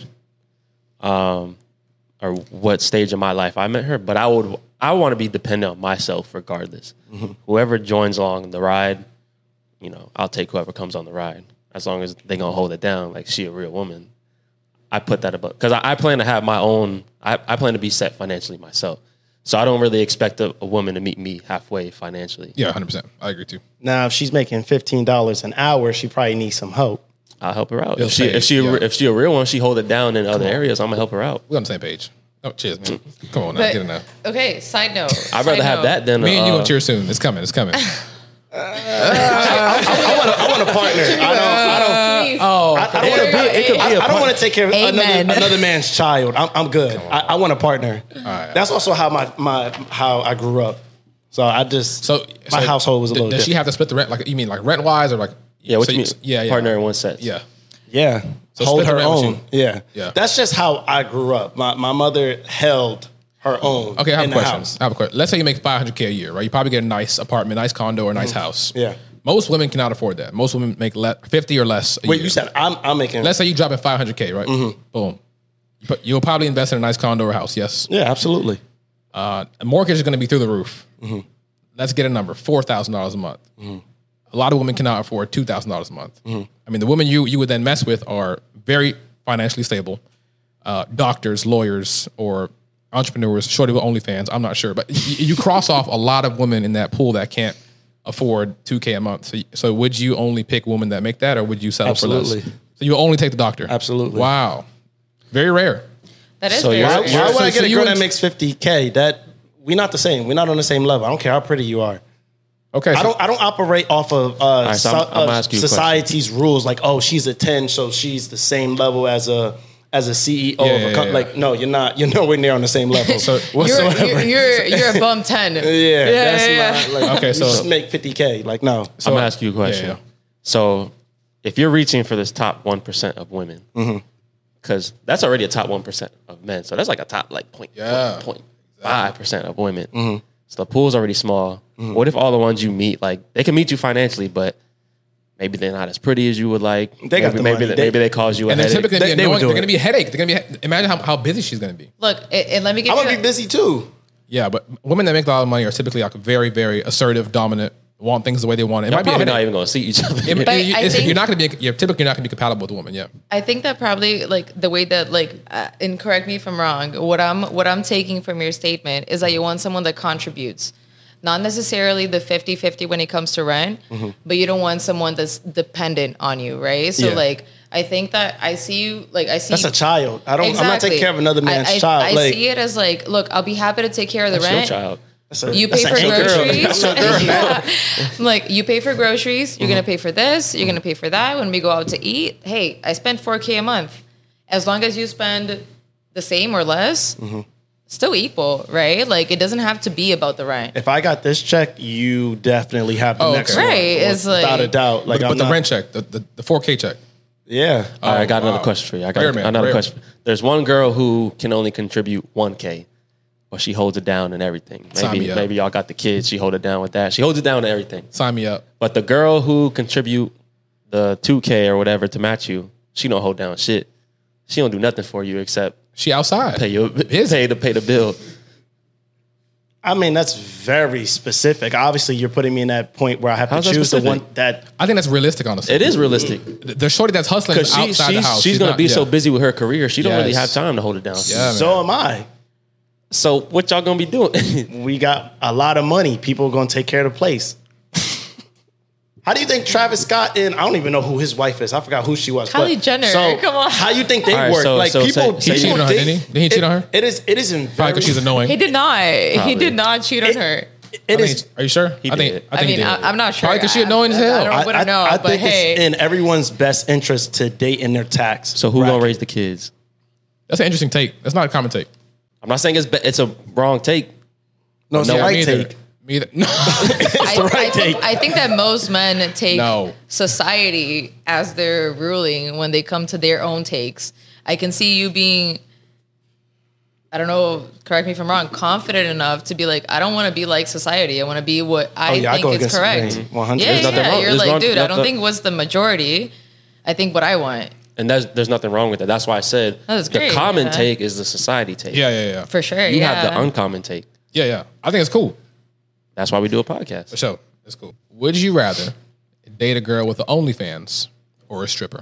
um, or what stage of my life I met her. But I would, I want to be dependent on myself regardless. Whoever joins along the ride, you know, I'll take whoever comes on the ride as long as they gonna hold it down. Like she a real woman. I put that above because I, I plan to have my own. I, I plan to be set financially myself. So I don't really expect a, a woman to meet me halfway financially. Yeah, one hundred percent. I agree too. Now, if she's making fifteen dollars an hour, she probably needs some help. I'll help her out. You'll If she, say, if she, yeah. if she a real one, she hold it down in other areas. I'm gonna help her out. We're on the same page. Oh, cheers, man. Come on now, But, get it now. okay, side note. I'd side rather have note. that than Me and you uh, gonna cheer soon. It's coming. It's coming. I want a partner. I don't. I don't. Please. Oh, I, I don't want to be. it could be I, a I don't want to take care of Amen. another, another man's child. I'm, I'm good. I, I want a partner. right. That's also how my, my how I grew up. So I just so my so household was a d- little Does she different. have to split the rent? Like you mean like rent wise or like? Yeah, what so you mean? Yeah, yeah. Partner in one set. Yeah. Yeah, So hold split the her rent with own. you. Yeah, Yeah. That's just how I grew up. My my mother held her own. Okay, I have in a the question. house. I have a question. Let's say you make five hundred K a year, right? You probably get a nice apartment, nice condo, or a nice house. Mm-hmm. Yeah. Most women cannot afford that. Most women make le- fifty or less a Wait, year. you said I'm I'm making. Let's say you drop in five hundred K, right? Mm-hmm. Boom. But you'll probably invest in a nice condo or house, yes. yeah, absolutely. Uh, a mortgage is going to be through the roof. Mm-hmm. Let's get a number, four thousand dollars a month. A lot of women cannot afford two thousand dollars a month. Mm-hmm. I mean, the women you, you would then mess with are very financially stable, uh, doctors, lawyers, or entrepreneurs, shorty with OnlyFans. I'm not sure. But you, you cross off a lot of women in that pool that can't afford two K a month. So, so would you only pick women that make that, or would you settle for Absolutely. less? So you only take the doctor. Absolutely. Wow, very rare. That is So very you're- Why, rare. why would so- I so get a you girl would- that makes fifty K? That we're not the same. We're not on the same level. I don't care how pretty you are. Okay, so I don't. I don't operate off of uh, so I'm- so- I'm gonna uh, ask you a society's rules. Like, oh, she's a ten, so she's the same level as a as a C E O Yeah, of a yeah, company. yeah. Like, no, you're not. You're nowhere near on the same level. So- You're, whatsoever. you're, you're, you're a bum ten. yeah, yeah, that's yeah, not. Like, Okay, you so- just make fifty K. Like, no. so- I'm gonna ask you a question. Yeah, yeah. So, if you're reaching for this top one percent of women, because that's already a top one percent of men, so that's like a top like point Yeah. point five percent of women. So the pool's already small. What if all the ones you meet, like they can meet you financially, but maybe they're not as pretty as you would like. They got maybe the maybe money. they, They- maybe they cause you a and they're headache. typically They- gonna be they would annoying. do They're it. gonna be a headache. They're gonna be. Imagine how, how busy she's gonna be. Look, and, and let me get I'm you gonna a- be busy too. Yeah, but women that make a lot of money are typically like very, very assertive, dominant, want things the way they want it. It Y'all might be a probably not headache. even gonna see each other. It- But you- I it's- think- you're not gonna be. You're typically not gonna be compatible with a woman. Yeah. I think that probably like the way that like, uh, and correct me if I'm wrong. What I'm what I'm taking from your statement is that you want someone that contributes, not necessarily the fifty-fifty when it comes to rent, but you don't want someone that's dependent on you, right? So Yeah. like, I think that I see you like I see That's a child. I don't. I'm not Exactly. taking care of another man's I, I, child. I like, see it as like, look, I'll be happy to take care of the That's your rent. child. that's a- You that's pay an for angel. groceries. That's a girl. Yeah. Like you pay for groceries, you're gonna pay for this, you're gonna pay for that. When we go out to eat, hey, I spend four K a month. As long as you spend the same or less, still equal, right? Like it doesn't have to be about the rent. If I got this check, you definitely have the Oh, next okay. one. Right, it's without like- a doubt. Like, But, I'm but the not- rent check, the, the the four K check. Yeah. All right, I got wow. another question for you. I got Rare, man, another rare. question. There's one girl who can only contribute one K, but she holds it down and everything. Sign Maybe me up. maybe y'all got the kids. She hold it down with that. She holds it down to everything. Sign me up. But the girl who contribute the two K or whatever to match you, she don't hold down shit. She don't do nothing for you except She outside. pay your Busy. pay to pay the bill. I mean, that's very specific. Obviously, you're putting me in that point where I have How's to that choose the specific? one that. I think that's realistic, honestly. It is realistic The the shorty that's hustling is because she, outside she's, the house. she's gonna not- be so yeah. busy with her career, she don't really have Yes. time to hold it down. Yeah, man. So am I. So what y'all gonna be doing? We got a lot of money. People are going to take care of the place. How do you think Travis Scott and I don't even know who his wife is. I forgot who she was. Kylie but- Jenner, So come on. How you think they All right, work? so- like so people, say- say He cheated people on her, date- didn't he? Did he cheat it- on her? It is. It is in Probably very. because she's annoying. He did not. He Probably. did not cheat on her. It I is. think- are you sure? He I think. did. I I, think he mean, did. I, I'm not sure. Probably because she I- annoying as I- hell. I don't wouldn't know, I but think hey. it's in everyone's best interest to date in their tax. So who bracket. gonna raise the kids? That's an interesting take. That's not a common take. I'm not saying it's be- it's a wrong take. No, it's the Yeah, right me either. take. Me either. No. I, the right I think, take. I think that most men take No. society as their ruling when they come to their own takes. I can see you being, I don't know, correct me if I'm wrong, confident enough to be like, I don't want to be like society. I want to be what I Oh, yeah, I think go is against the correct. grain. one hundred. Yeah, There's yeah, nothing wrong- You're there's like, wrong- dude, I don't nothing- think what's the majority. I think what I want. And that's, there's nothing wrong with that. That's why I said That's the great, common yeah. take is the society take. Yeah, yeah, yeah. For sure. You yeah. have the uncommon take. Yeah, yeah. I think it's cool. That's why we do a podcast. For sure. It's cool. Would you rather date a girl with the OnlyFans or a stripper?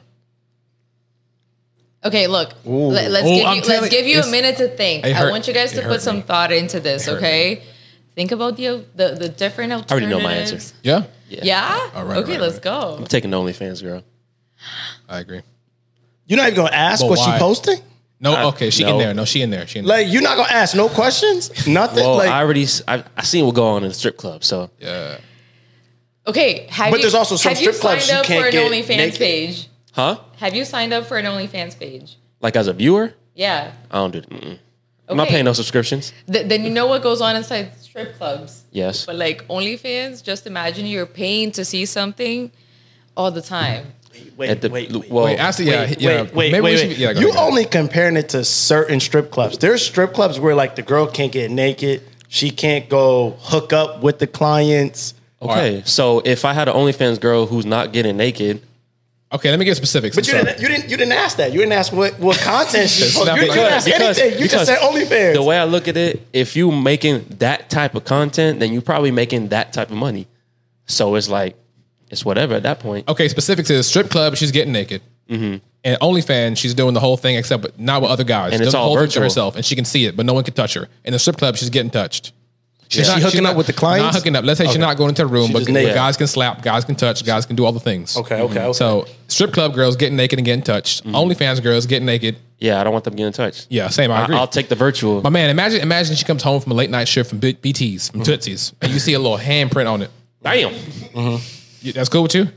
Okay, look. Let, us Ooh, give I'm you, let's telling- give you a it's- minute to think. it I hurt- want you guys it to hurt put some me. thought into this, It hurt okay? Think about the, the the different I alternatives. already know my answer. Yeah, Yeah? All right, okay, right, let's right. go. I'm taking the OnlyFans girl. I agree. You're not even gonna ask But what why? she posting. No, Uh, okay, she no. in there. No, she in there. She in there. Like you're not gonna ask no questions. Nothing. Well, like, I already s- I, I seen what go on in the strip club. So Yeah. Okay, have But you, there's also some have you strip clubs signed you up can't for an get OnlyFans naked. page? huh? Have you signed up for an OnlyFans page? Like as a viewer, Yeah. I don't do. Mm-mm. I'm not Okay. paying no subscriptions. Th- then you know what goes on inside strip clubs. Yes. But like OnlyFans, just imagine you're paying to see something all the time. wait, At the wait, wait. well, Wait, ask the, yeah, Wait, yeah. wait, wait, Maybe we wait, should- wait. yeah, go you ahead, go ahead. only comparing it to certain strip clubs. There's strip clubs where like the girl can't get naked. She can't go hook up with the clients. okay. So if I had an OnlyFans girl who's not getting naked, Okay, let me get specifics. But you I'm didn't, sorry. you didn't. You didn't ask that. You didn't ask what, what content she It's posted. not You didn't because- ask because- anything. You because just said OnlyFans. the way I look at it, if you making that type of content, then you probably making that type of money. So it's like it's whatever at that point. Okay, specific to the strip club, she's getting naked. Mm-hmm. And OnlyFans, she's doing the whole thing except but not with other guys. And She's it's doing the all whole thing to virtual. herself, and she can see it, but no one can touch her. In the strip club, she's getting touched. Is she hooking up with the clients? Not hooking up. Let's say she's not going into the room, She but just naked. guys can slap, guys can touch, guys can do all the things. Okay, okay, okay. So strip club girls getting naked and getting touched. OnlyFans girls getting naked. Yeah, I don't want them getting touched. Yeah, same. I I, agree. I'll take the virtual. My man, imagine imagine she comes home from a late night shift from B- BTs, from Tootsies, and you see a little handprint on it. Damn. You- That's cool with you?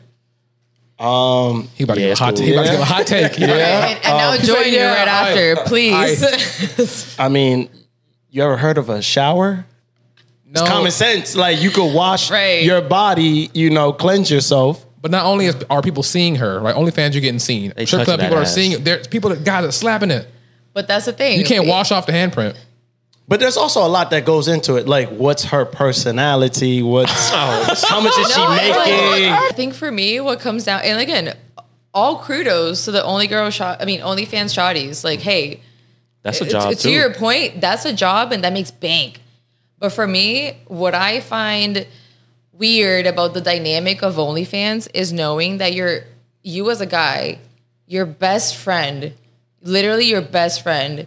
Um, He about to Yeah, give a it's hot. cool. He about to Yeah. give a hot take. And, and now join you yeah, right I- after, please. I mean, you ever heard of a shower? No, Common sense. Like you could wash Right. your body, you know, cleanse yourself. but not only is, are people seeing her, right? OnlyFans, you're getting seen. They Strip touching club people that are ass. seeing. There's people that guys are slapping it. But that's the thing. You can't wash off the handprint. But there's also a lot that goes into it. Like, what's her personality? What's how much is she No, I- making? I think for me, what comes down, and again, all kudos to the only girl shot. I mean, OnlyFans shotties. Like, hey, That's a to- job to, too. your point, that's a job, and that makes bank. But for me, what I find weird about the dynamic of OnlyFans is knowing that you're you as a guy, your best friend, literally your best friend,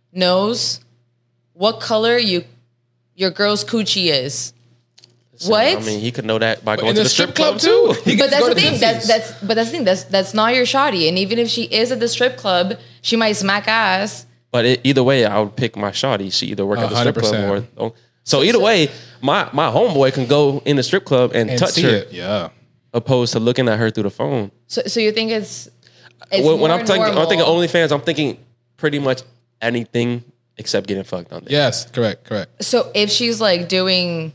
knows what color you your girl's coochie is. What? I mean, he could know that by going In to the the strip club too. He But can that's go the to thing. That's Tootsies. that's but that's the thing. That's that's not your shoddy. And even if she is at the strip club, she might smack ass. But it, either way, I would pick my shawty. She either work at the strip club one hundred or. So either way, my, my homeboy can go in the strip club and, and touch see her, it. Yeah. opposed to looking at her through the phone. So so you think it's, it's when when more I'm thinking, when I'm thinking normal. OnlyFans, I'm thinking pretty much anything except getting fucked on there. Yes. Correct. Correct. So if she's like doing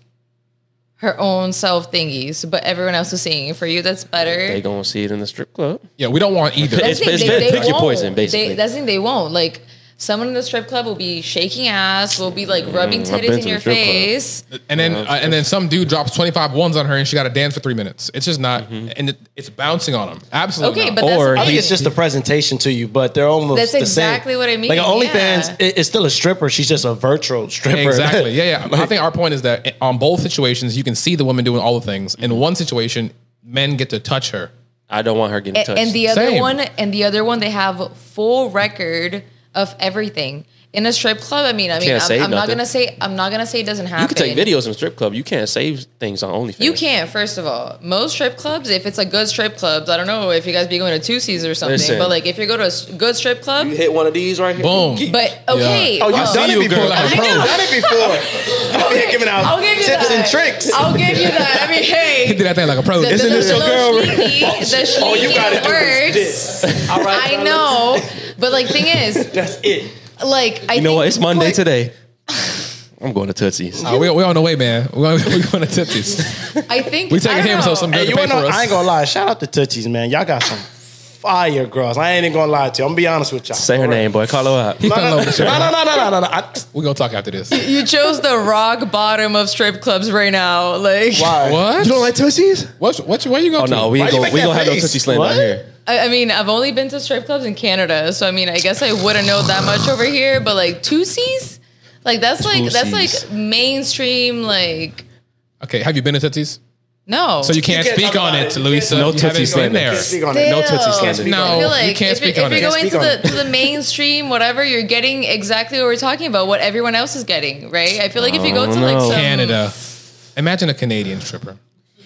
her own self thingies, but everyone else is seeing it, for you, that's better. They gonna see it in the strip club. Yeah. We don't want either. It's- That's the thing, it's pick your won't. poison, basically. They, that's the thing, they won't. Like, someone in the strip club will be shaking ass, will be like rubbing Mm, I've titties been in to your the strip club. face. And then uh, and then some dude drops twenty-five ones on her and she got to dance for three minutes. It's just not, and it, it's bouncing on him. Absolutely. Okay, not. but that's Or the I think thing. it's just a presentation to you, but they're almost That's the exactly same. what I mean, Like an OnlyFans, yeah. it- it's still a stripper. She's just a virtual stripper. Exactly. Yeah, yeah. I think our point is that on both situations, you can see the woman doing all the things. In one situation, men get to touch her. I don't want her getting A- touched. and the other Same. one, and the other one, they have full record of everything. In a strip club, I mean, I mean, Can't I'm, save I'm not nothing. gonna say, I'm not gonna say it doesn't happen. you can take videos in the strip club. You can't save things on OnlyFans. You can't. First of all, most strip clubs, if it's a good strip club, I don't know if you guys be going to two C's or something, Listen. but like if you go to a s- good strip club, You hit one of these right here. Boom. but okay, Yeah. Oh, you've well, done it you, before. girl, like a You've pro. done it before. You've been giving out I'll give you tips that. and tricks. I'll give you that. I mean, hey, He did that thing like a pro. the, the, Isn't the, this the your little girl? sneaky, the All you sneaky gotta do works. is this. All right, I fellas? know, but like, thing is, That's it. like, I You know think what? It's Monday put- today. I'm going to Tootsie's. Uh, we, we on the way, man. We're going, we're going to Tootsies. I think We taking I don't him so know. some Hey, good you to pay wanna for know? us. I ain't gonna lie. Shout out to Tootsies, man. Y'all got some fire girls. I ain't even gonna lie to you. I'm gonna be honest with y'all. Say her For real. name, boy. Call her out. He No, fell in no, love with the no, show. no, no, no, no, no, no. I- We're going to talk after this. You chose the rock bottom of strip clubs right now. Like, Why? What? You don't like Tootsies? What? What? Where you going Oh to? no, we Why ain't you gonna, make we that gonna have no face? Tootsie Slam What? out here. I, I mean, I've only been to strip clubs in Canada, so I mean, I guess I wouldn't know that much over here. But like two C's, like that's like that's Two-Cs. like mainstream. Like Okay, have you been to Tootsies? no, So you can't, can't speak talk on about it, it. Louisa. No You haven't Tootsie been Slam. there. Can't speak on Still, it. No Tootsie Slam. No, I feel like you can't if, speak if on you're it. going Speak to on the it. to the mainstream, whatever, you're getting exactly what we're talking about. What everyone else is getting, right? I feel like if you go to like no. some Canada. Imagine a Canadian stripper.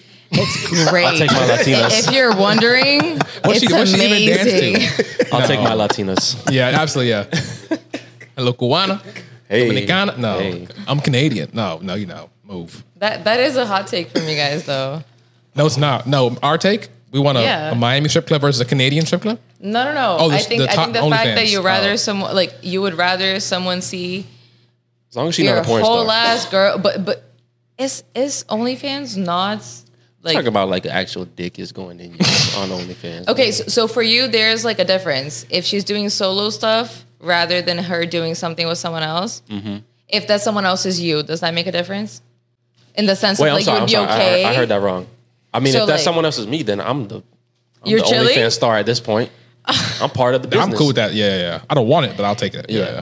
it's great. I'll take my Latinas. If you're wondering, What's it's she, what's she even amazing. dance to? I'll take No. my Latinas. Yeah, absolutely. Yeah. Hello, Cubana. Hey. Dominicana. No, Hey. I'm Canadian. No, no, you know, move. That that is a hot take from you guys, though. No, it's not. No, our take. We want a, Yeah. a Miami strip club versus a Canadian strip club. No, no, no. Oh, I the- think the I top think the fact OnlyFans. that you rather Oh. someone like you would rather someone see As long as she's your not a porn whole star. ass girl, but but is is OnlyFans not like Talk about like the actual dick is going in you on OnlyFans. okay? So, so for you, there's like a difference if she's doing solo stuff rather than her doing something with someone else. Mm-hmm. If that someone else is you, does that make a difference? In the sense Wait, of I'm like sorry. you I'm would be sorry. I okay. heard, I heard that wrong. I mean, So, if that's like- someone else's me, then I'm the, I'm You're the chilling? OnlyFans star at this point. I'm part of the business. I'm cool with that. Yeah, yeah, yeah. I don't want it, but I'll take it. Yeah. Yeah. yeah.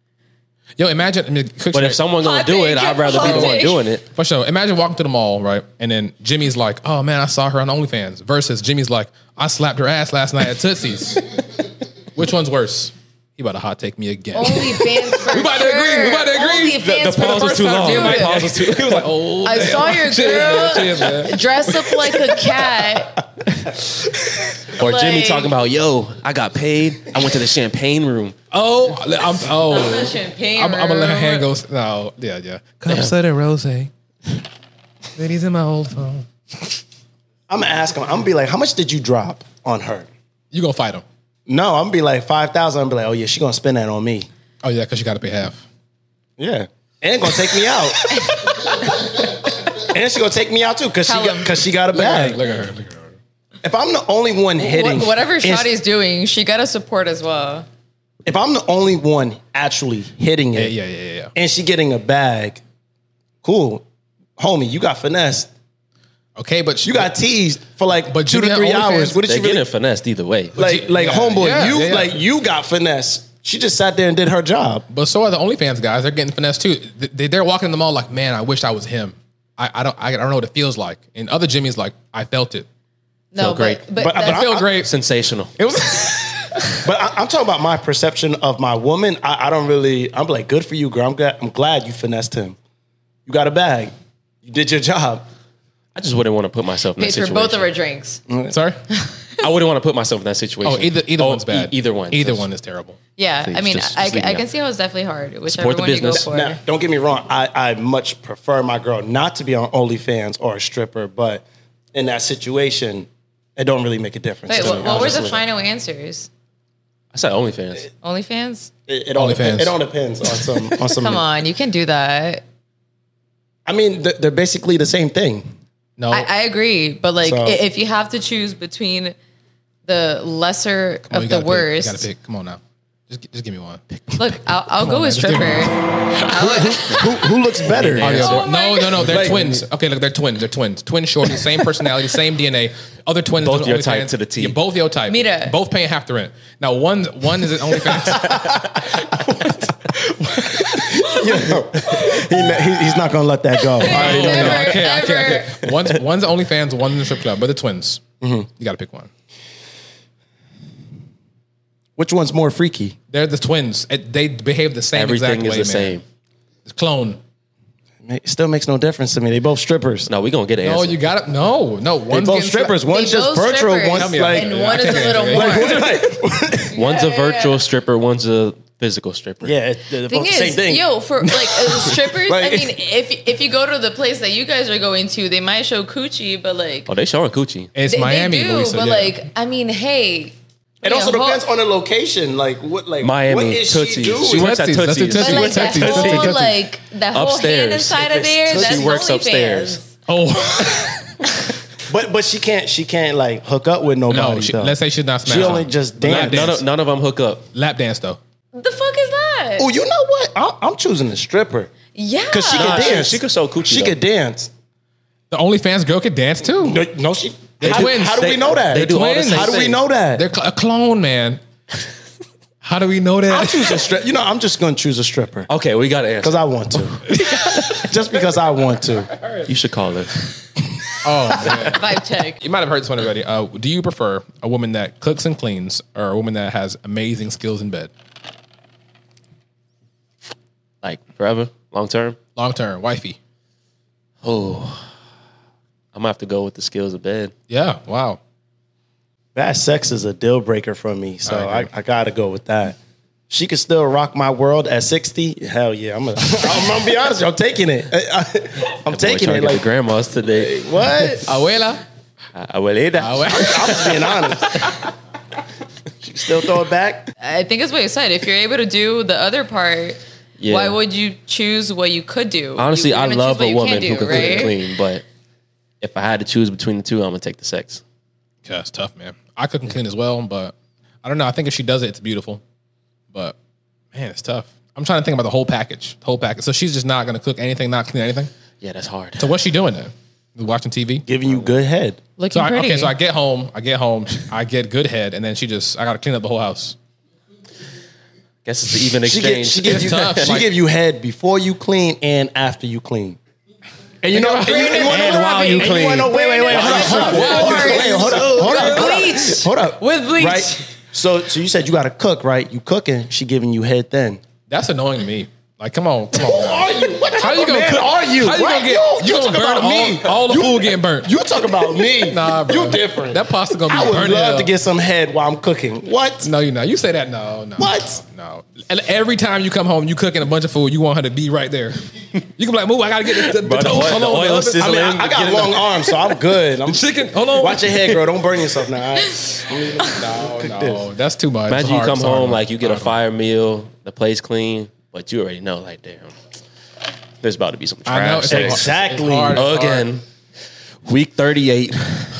Yo, imagine. I mean, quick But if straight- someone's gonna Hot do take, it, I'd rather be hot the one take. doing it. For sure. Imagine walking to the mall, right? And then Jimmy's like, oh man, I saw her on OnlyFans. Versus Jimmy's like, I slapped her ass last night at Tootsie's. Which one's worse? He about to hot take me again. OnlyFans for We about to sure. agree. We about to agree. OnlyFans The for pause was first too time, long. dude. My pause was too He was like, oh. I damn. saw your Cheers, man. girl Cheers, man. dress up like a cat. Or Jimmy Like- talking about, yo, I got paid. I went to the champagne room. Oh, I'm, oh. The champagne I'm, I'm gonna let her room. hand go. No, yeah, yeah. Cups of the rose. Ladies in my old phone. I'm gonna ask him. I'm gonna be like, how much did you drop on her? You gonna fight him? No, I'm gonna be like five thousand. I'm gonna be like, oh yeah, she gonna spend that on me. Oh yeah, because you got to pay half. Yeah, and gonna take me out. And she gonna take me out too, cause she Tell got, him. cause she got a Look at her. bag. Look at her. Look at her. If I'm the only one hitting, Wh- Whatever and- Shotty's doing, she got to support as well. if I'm the only one actually hitting Yeah, it, yeah, yeah, yeah. yeah. and she getting a bag, cool, homie, you got finessed. Okay, but You got teased for like But two Jimmy to on OnlyFans, OnlyFans, hours. What did They're she really getting finessed either way. like? Like yeah, homeboy, yeah, you yeah, yeah. like you got finessed. She just sat there and did her job. But so are the OnlyFans guys. They're getting finessed too. They, they're walking in the mall like, man, I wish I was him. I, I don't. I don't know what it feels like. And other Jimmy's like, I felt it. No, Feel but, great. but, But- but that's- I- Feel great. Sensational. It was. But I, I'm talking about my perception of my woman. I, I don't really. I'm like, good for you, girl. I'm glad. I'm glad you finessed him. You got a bag. You did your job. I just wouldn't want to put myself in that paid for situation. both of our drinks. Sorry. I wouldn't want to put myself in that situation. Oh, either either Oh, one's bad. e- either one. Either Just- one is terrible. Yeah, Please, I mean, just- I, just leave I me can out. see how it's definitely hard. Whichever Support the one you go business. for. Now, don't get me wrong. I, I much prefer my girl not to be on OnlyFans or a stripper, but in that situation, it don't really make a difference. Wait, to what, me, what were the honestly. final answers? I said OnlyFans. OnlyFans? It, it, all OnlyFans. depends, it all depends on some. On some Come on, you can do that. I mean, they're, they're basically the same thing. No. I, I agree, but like, So- i- if you have to choose between the lesser Come on, you of the gotta pick. worst, You gotta pick. Come on now. Just gi- just give me one. look, I'll, I'll go on, with man, just do stripper. I would- Who, who looks better? Oh, yeah, Oh they're- my no, no, no. They're Like- twins. Okay, look, they're twins. They're twins. Twin shorties, same personality, same D N A. Other twins. Both doing your OnlyFans. type to the T. Yeah, both your type. Mira. Both paying half the rent. Now one one is an OnlyFans. You know, he, he- he's not gonna let that go. All right, no, Never, no, I can't, I can't, I ever. can't. One's one's OnlyFans, one's in the strip club, but they're twins. You got to pick one. Which one's more freaky? They're the twins. It, they behave the same Everything exact is way, the man. same. It's clone. It still makes no difference to me. They both strippers. No, we gonna get an No, answer. you got it. No, no. They One's both getting strippers. sla- One's They just both virtual. strippers. One's Tell me like, about it. and one is a Yeah, little yeah, more. yeah. like One's a yeah, virtual yeah. stripper. One's a physical stripper. yeah, it- they're Thing both the is, same thing. yo, for like uh, strippers, Like- I mean, if if you go to the place that you guys are going to, they might show coochie, but like Oh, they showing coochie. It's they, Miami, they do, Louisa, but yeah. like, I mean, hey. It also yeah, depends ho- on the location. Like what, like Miami, what is Tootsies. she doing? She works at Tootsies. That's a Tootsies. Tootsie. But like What's that Tootsie? What's whole Tootsie? like that whole Upstairs. hand inside If of it's there, Tootsie, that's she works OnlyFans. upstairs. Oh, But but she can't she can't like hook up with nobody. no. She, though. let's say she's not She smashing. only just Lap dance. None dance. of, none of them hook up. Lap dance though. The fuck is that? Oh, you know what? I, I'm choosing the stripper yeah, because she Nah, can she- dance. she could show coochie, She though. could dance. The OnlyFans girl could dance too. No, no, she. They're how, twins. How do They- we know that? they do all the twins. same How do we thing. know that? They're cl- a clone, man. How do we know I'll that? choose a strip. You know, I'm just gonna choose a stripper Okay, we got to because answer. I want to. Just because I want to. You should call us. Oh man. vibe check. You might have heard this one already. Uh, do you prefer a woman that cooks and cleans or a woman that has amazing skills in bed? Like forever, long term. Long term, wifey. Oh, I'm gonna have to go with the skills of bed. Yeah. Wow. Bad sex is a deal breaker for me, so I I, agree. I gotta go with that. She could still rock my world at sixty. Hell yeah, I'm gonna, I'm gonna be honest. I'm taking it. I, am Boy, taking trying it. to get Like the grandmas today. what? Abuela. Abuelita. Abuela. I'm just being honest. She can still throw it back. I think it's what you said. If you're able to do the other part, Yeah. why would you choose what you could do? Honestly, You- you're I gonna love choose what a you woman can't who do, can cook and right? clean, but if I had to choose between the two, I'm gonna take the sex. Yeah, it's tough, man. I cook and clean as well, but I don't know. I think if she does it, it's beautiful. But man, it's tough. I'm trying to think about the whole package. The whole package. So she's just not gonna cook anything, not clean anything. Yeah, that's hard. So what's she doing then? Watching T V. Giving you good head. Looking So I, pretty. okay, so I get home, I get home, I get good head, and then she just I gotta clean up the whole house. Guess it's the even She give, exchange. she give It's you tough. she Like- give you head before you clean and after you clean. And you know, and you, and you wanna And know- while you and clean. wanna know- wait, wait, wait, hold up, hold up, Of hold up, course. wait, hold up, hold up, hold up, Bleach. hold up, With bleach. right? So, so you said you got to cook, right? You cooking, she giving you head then. That's annoying to me. Like, come on, come on. Who are you? What How type you of gonna man cook? are you? How you Right? gonna get? You, You, you gonna talk burn about me. all, all the You- food getting burnt? You talk about me. Nah, bro. You different. That pasta gonna be I would burnt love hell. to get some head while I'm cooking. What? No, you know. You say that. No, no. What? No. And every time you come home, you cooking a bunch of food. You want her to be right there. You can be like, move. I gotta get the, the, Bro, the the toast. oil- Hold the on, oil the is oven. I mean, I, Sizzling, I got get in long the- arms, so I'm good. I'm Chicken. Hold on. Watch your head, girl. Don't burn yourself now. All right? No, Cook no, this. that's too much. Imagine It's you hard, come it's hard home one. like you get a Hard one. fire meal, the place clean, but you already know like damn, there's about to be some I know. trash. It's there. hard. Exactly. It's hard, it's Again, week thirty-eight.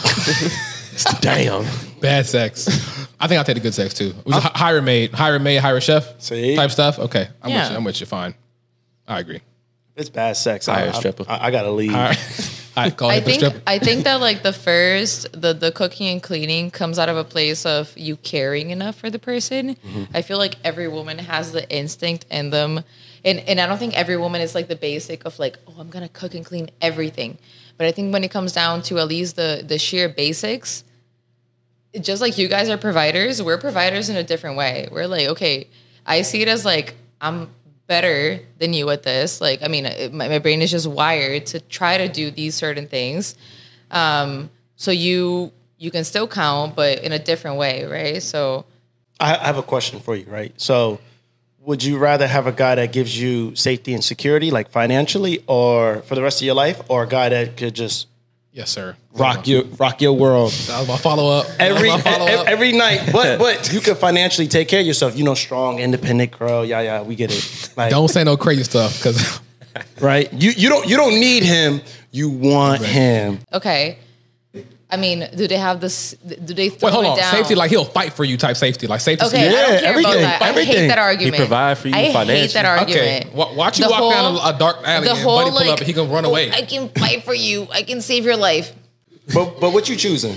Damn. Bad sex. I think I'll take the good sex too. Was it hi- hire maid, hire maid, hire chef See? type stuff? Okay. I'm with Yeah. you. I'm with you. Fine. I agree. It's bad sex. Hire I, a stripper. I, I gotta leave. All right. I call I it the think strip. I think that like the first the the cooking and cleaning comes out of a place of you caring enough for the person. I feel like every woman has the instinct in them, and and I don't think every woman is like the basic of like, oh, I'm gonna cook and clean everything. But I think when it comes down to at least the the sheer basics, just like you guys are providers, we're providers in a different way. We're like, okay, I see it as like I'm better than you at this. Like, I mean, it, my, my brain is just wired to try to do these certain things. Um, so you you can still count, but in a different way, right? So I I have a question for you, right? So, would you rather have a guy that gives you safety and security, like financially, or for the rest of your life, or a guy that could just Yes, sir. rock your rock your world That was my follow up. every my follow e- up. every night? But but you could financially take care of yourself. You know, strong, independent girl. Yeah, yeah, we get it. Like, Don't say no crazy stuff because right? You you don't you don't need him. You want him. okay. I mean, do they have this? Do they throw wait, hold it on. down? Safety, like he'll fight for you type safety, like safety. Okay, Yeah, I don't care everything, about that. I everything. hate that argument. He provide for you I hate financially. that argument. Okay, wa- watch you The walk whole- down a, a dark alley the and whole buddy pull like, up and he can run away. "Oh, I can fight for you. I can save your life. But but what you choosing?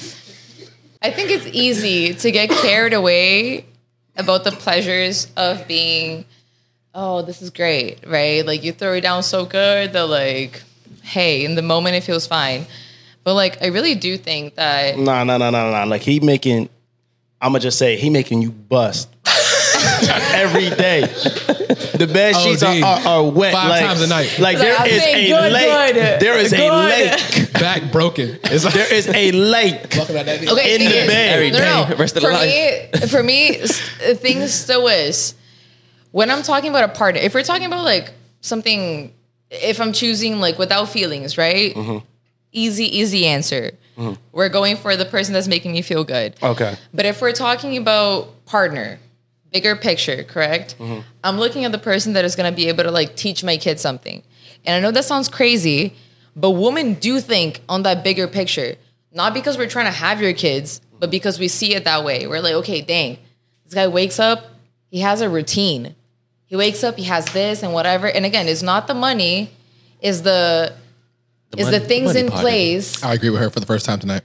I think it's easy to get carried away about the pleasures of being, oh, this is great, right? Like you throw it down so good that like, hey, in the moment it feels fine. But like, I really do think that Nah, nah, nah, nah, nah. Like he making. I'ma just say he making you bust every day. The bed Oh, sheets are, dude. are, are wet. Five like, times a night. Like there Like, I is think a good, lake. good. There is a Good. lake. Back broken. It's like There is a lake. looking at that. okay, in thing the is- bed. Every no, day, no. rest of the for life. me, for me, s- the thing still is when I'm talking about a partner. If we're talking about like something, if I'm choosing like without feelings, right? Mm-hmm. Easy, easy answer. We're going for the person that's making me feel good. Okay. But if we're talking about partner, bigger picture, correct? Mm-hmm. I'm looking at the person that is going to be able to like teach my kid something. And I know that sounds crazy, but women do think on that bigger picture, not because we're trying to have your kids, but because we see it that way. We're like, okay, dang, this guy wakes up, he has a routine. He wakes up, he has this and whatever. And again, it's not the money, is the, The is money- the things money in part of it. place. I agree with her for the first time tonight.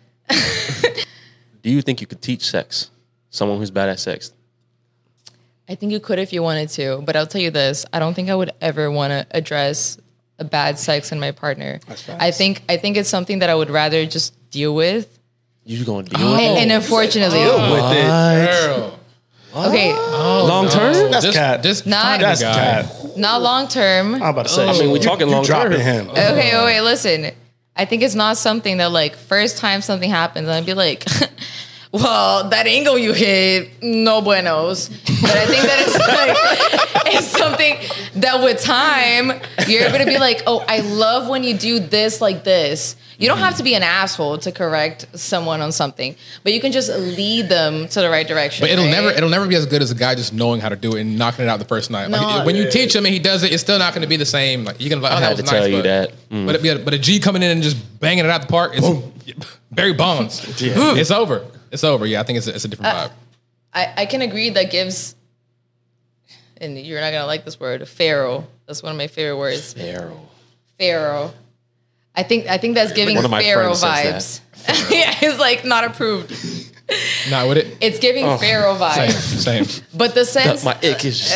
Do you think you could teach sex? Someone who's bad at sex. I think you could if you wanted to, but I'll tell you this: I don't think I would ever want to address a bad sex in my partner. That's facts. I think I think it's something that I would rather just deal with. You gonna deal Oh. with And, it and unfortunately, Deal with it. Girl. okay, long term? That's just, cat. Just Not- find a That's guy. cat. not long term. I'm about to say. I mean, we you- talking you long dropping term. him. Okay, wait, wait, listen. I think it's not something that like first time something happens, I'd be like, well, that angle you hit, no buenos. But I think that it's like it's something that with time you're able to be like, oh, I love when you do this like this. You don't have to be an asshole to correct someone on something, but you can just lead them to the right direction. But it'll right? never it'll never be as good as a guy just knowing how to do it and knocking it out the first night. Like No. when you teach him and he does it, it's still not going to be the same. Like you're gonna be like, oh, I that had was to nice, tell you but, that. Mm. But, it, but a G coming in and just banging it out the park is Barry Bonds. It's over. It's over. Yeah, I think it's a, it's a different Uh, vibe. I, I can agree that gives, and you're not gonna like this word, pharaoh. That's one of my favorite words. Pharaoh. Pharaoh. I think I think that's giving One of my pharaoh friends vibes. yeah, it's like not approved. Not with it. It's giving Oh, pharaoh Same. vibes. Same. But the sense, My ick is.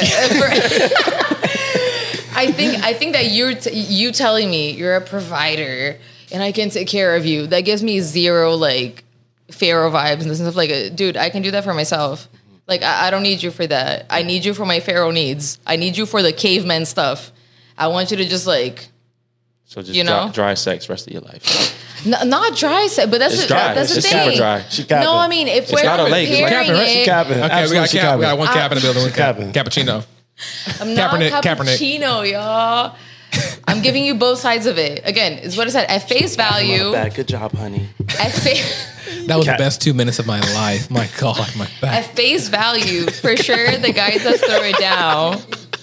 I think I think that you're t- you telling me you're a provider and I can take care of you. That gives me zero like pharaoh vibes and stuff. Like, uh, dude, I can do that for myself. Like, I, I don't need you for that. I need you for my pharaoh needs. I need you for the caveman stuff. I want you to just like, So just you dry, know? dry sex rest of your life. n- not dry sex, but that's It's the, dry. that's It's the super thing. dry. She capping. No, I mean if we're not a lake. It's like comparing capping, right? it, She capping. Okay, we Absolutely, got, she cap, we got capping. one cap in the building. One cap, Capping. cappuccino. I'm not Kaepernick, Kaepernick. cappuccino, y'all. I'm giving you both sides of it. Again, is what I said. At face value, Bad. Good job, honey. at face. That was Cap. the best two minutes of my life. My God, my At back. face value, for sure, the guys that throw it down.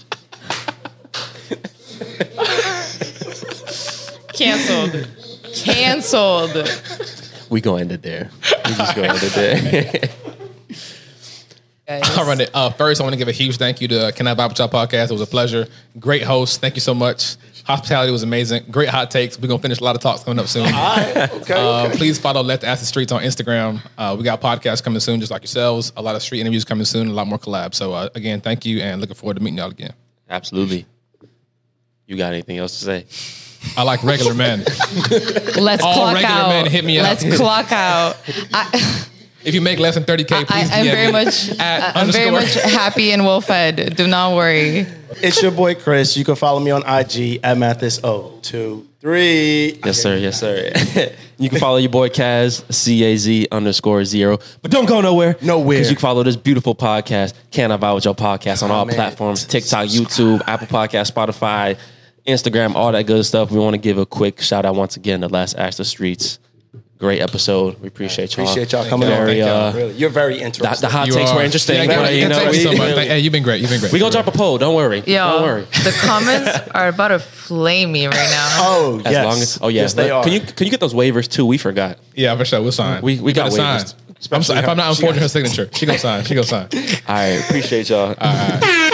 Canceled. Canceled. We go end it there. We just go end it there. Guys. All right. Uh, first, I want to give a huge thank you to Can I Vibe With Y'all podcast. It was a pleasure. Great host. Thank you so much. Hospitality was amazing. Great hot takes. We're going to finish a lot of talks coming up soon. Okay. Uh, okay. please follow Let the Acid Streets on Instagram. Uh, we got podcasts coming soon, just like yourselves. A lot of street interviews coming soon. A lot more collabs. So, uh, again, thank you and looking forward to meeting y'all again. Absolutely. You got anything else to say? I like regular men. Let's All clock regular out. men hit me up. Let's clock out. I, If you make less than thirty K, I, please I'm D M very me much. at I'm very underscore. much happy and well fed. Do not worry. It's your boy Chris. You can follow me on I G at Mathis O two three. Yes, sir. Yes, sir. You can follow your boy Kaz, C A Z underscore zero. But don't go nowhere. Nowhere. Because you can follow this beautiful podcast, Can I Vibe With Your podcast, on all man. platforms, TikTok, YouTube, Apple Podcast, Spotify, Instagram, all that good stuff. We want to give a quick shout out once again to Let's Ask the Streets. Great episode. We appreciate y'all. Appreciate y'all coming Very, on. uh, Really, you're very The, interesting. the hot You takes are. were interesting. Yeah, but, yeah, you know, thank we, you so much. we, Hey, you've been great. You've been great. we gonna drop a poll. Don't worry. Yo, Don't worry. the comments are about to flame me right now. oh, As yes. long as oh yeah, Yes, they are. Can you can you get those waivers too? We forgot. Yeah, for sure. We'll sign. We- we got gotta sign. waivers. I'm sorry, if I'm not unfortunate her signature, she gonna sign. She gonna sign. All right, appreciate y'all. All right.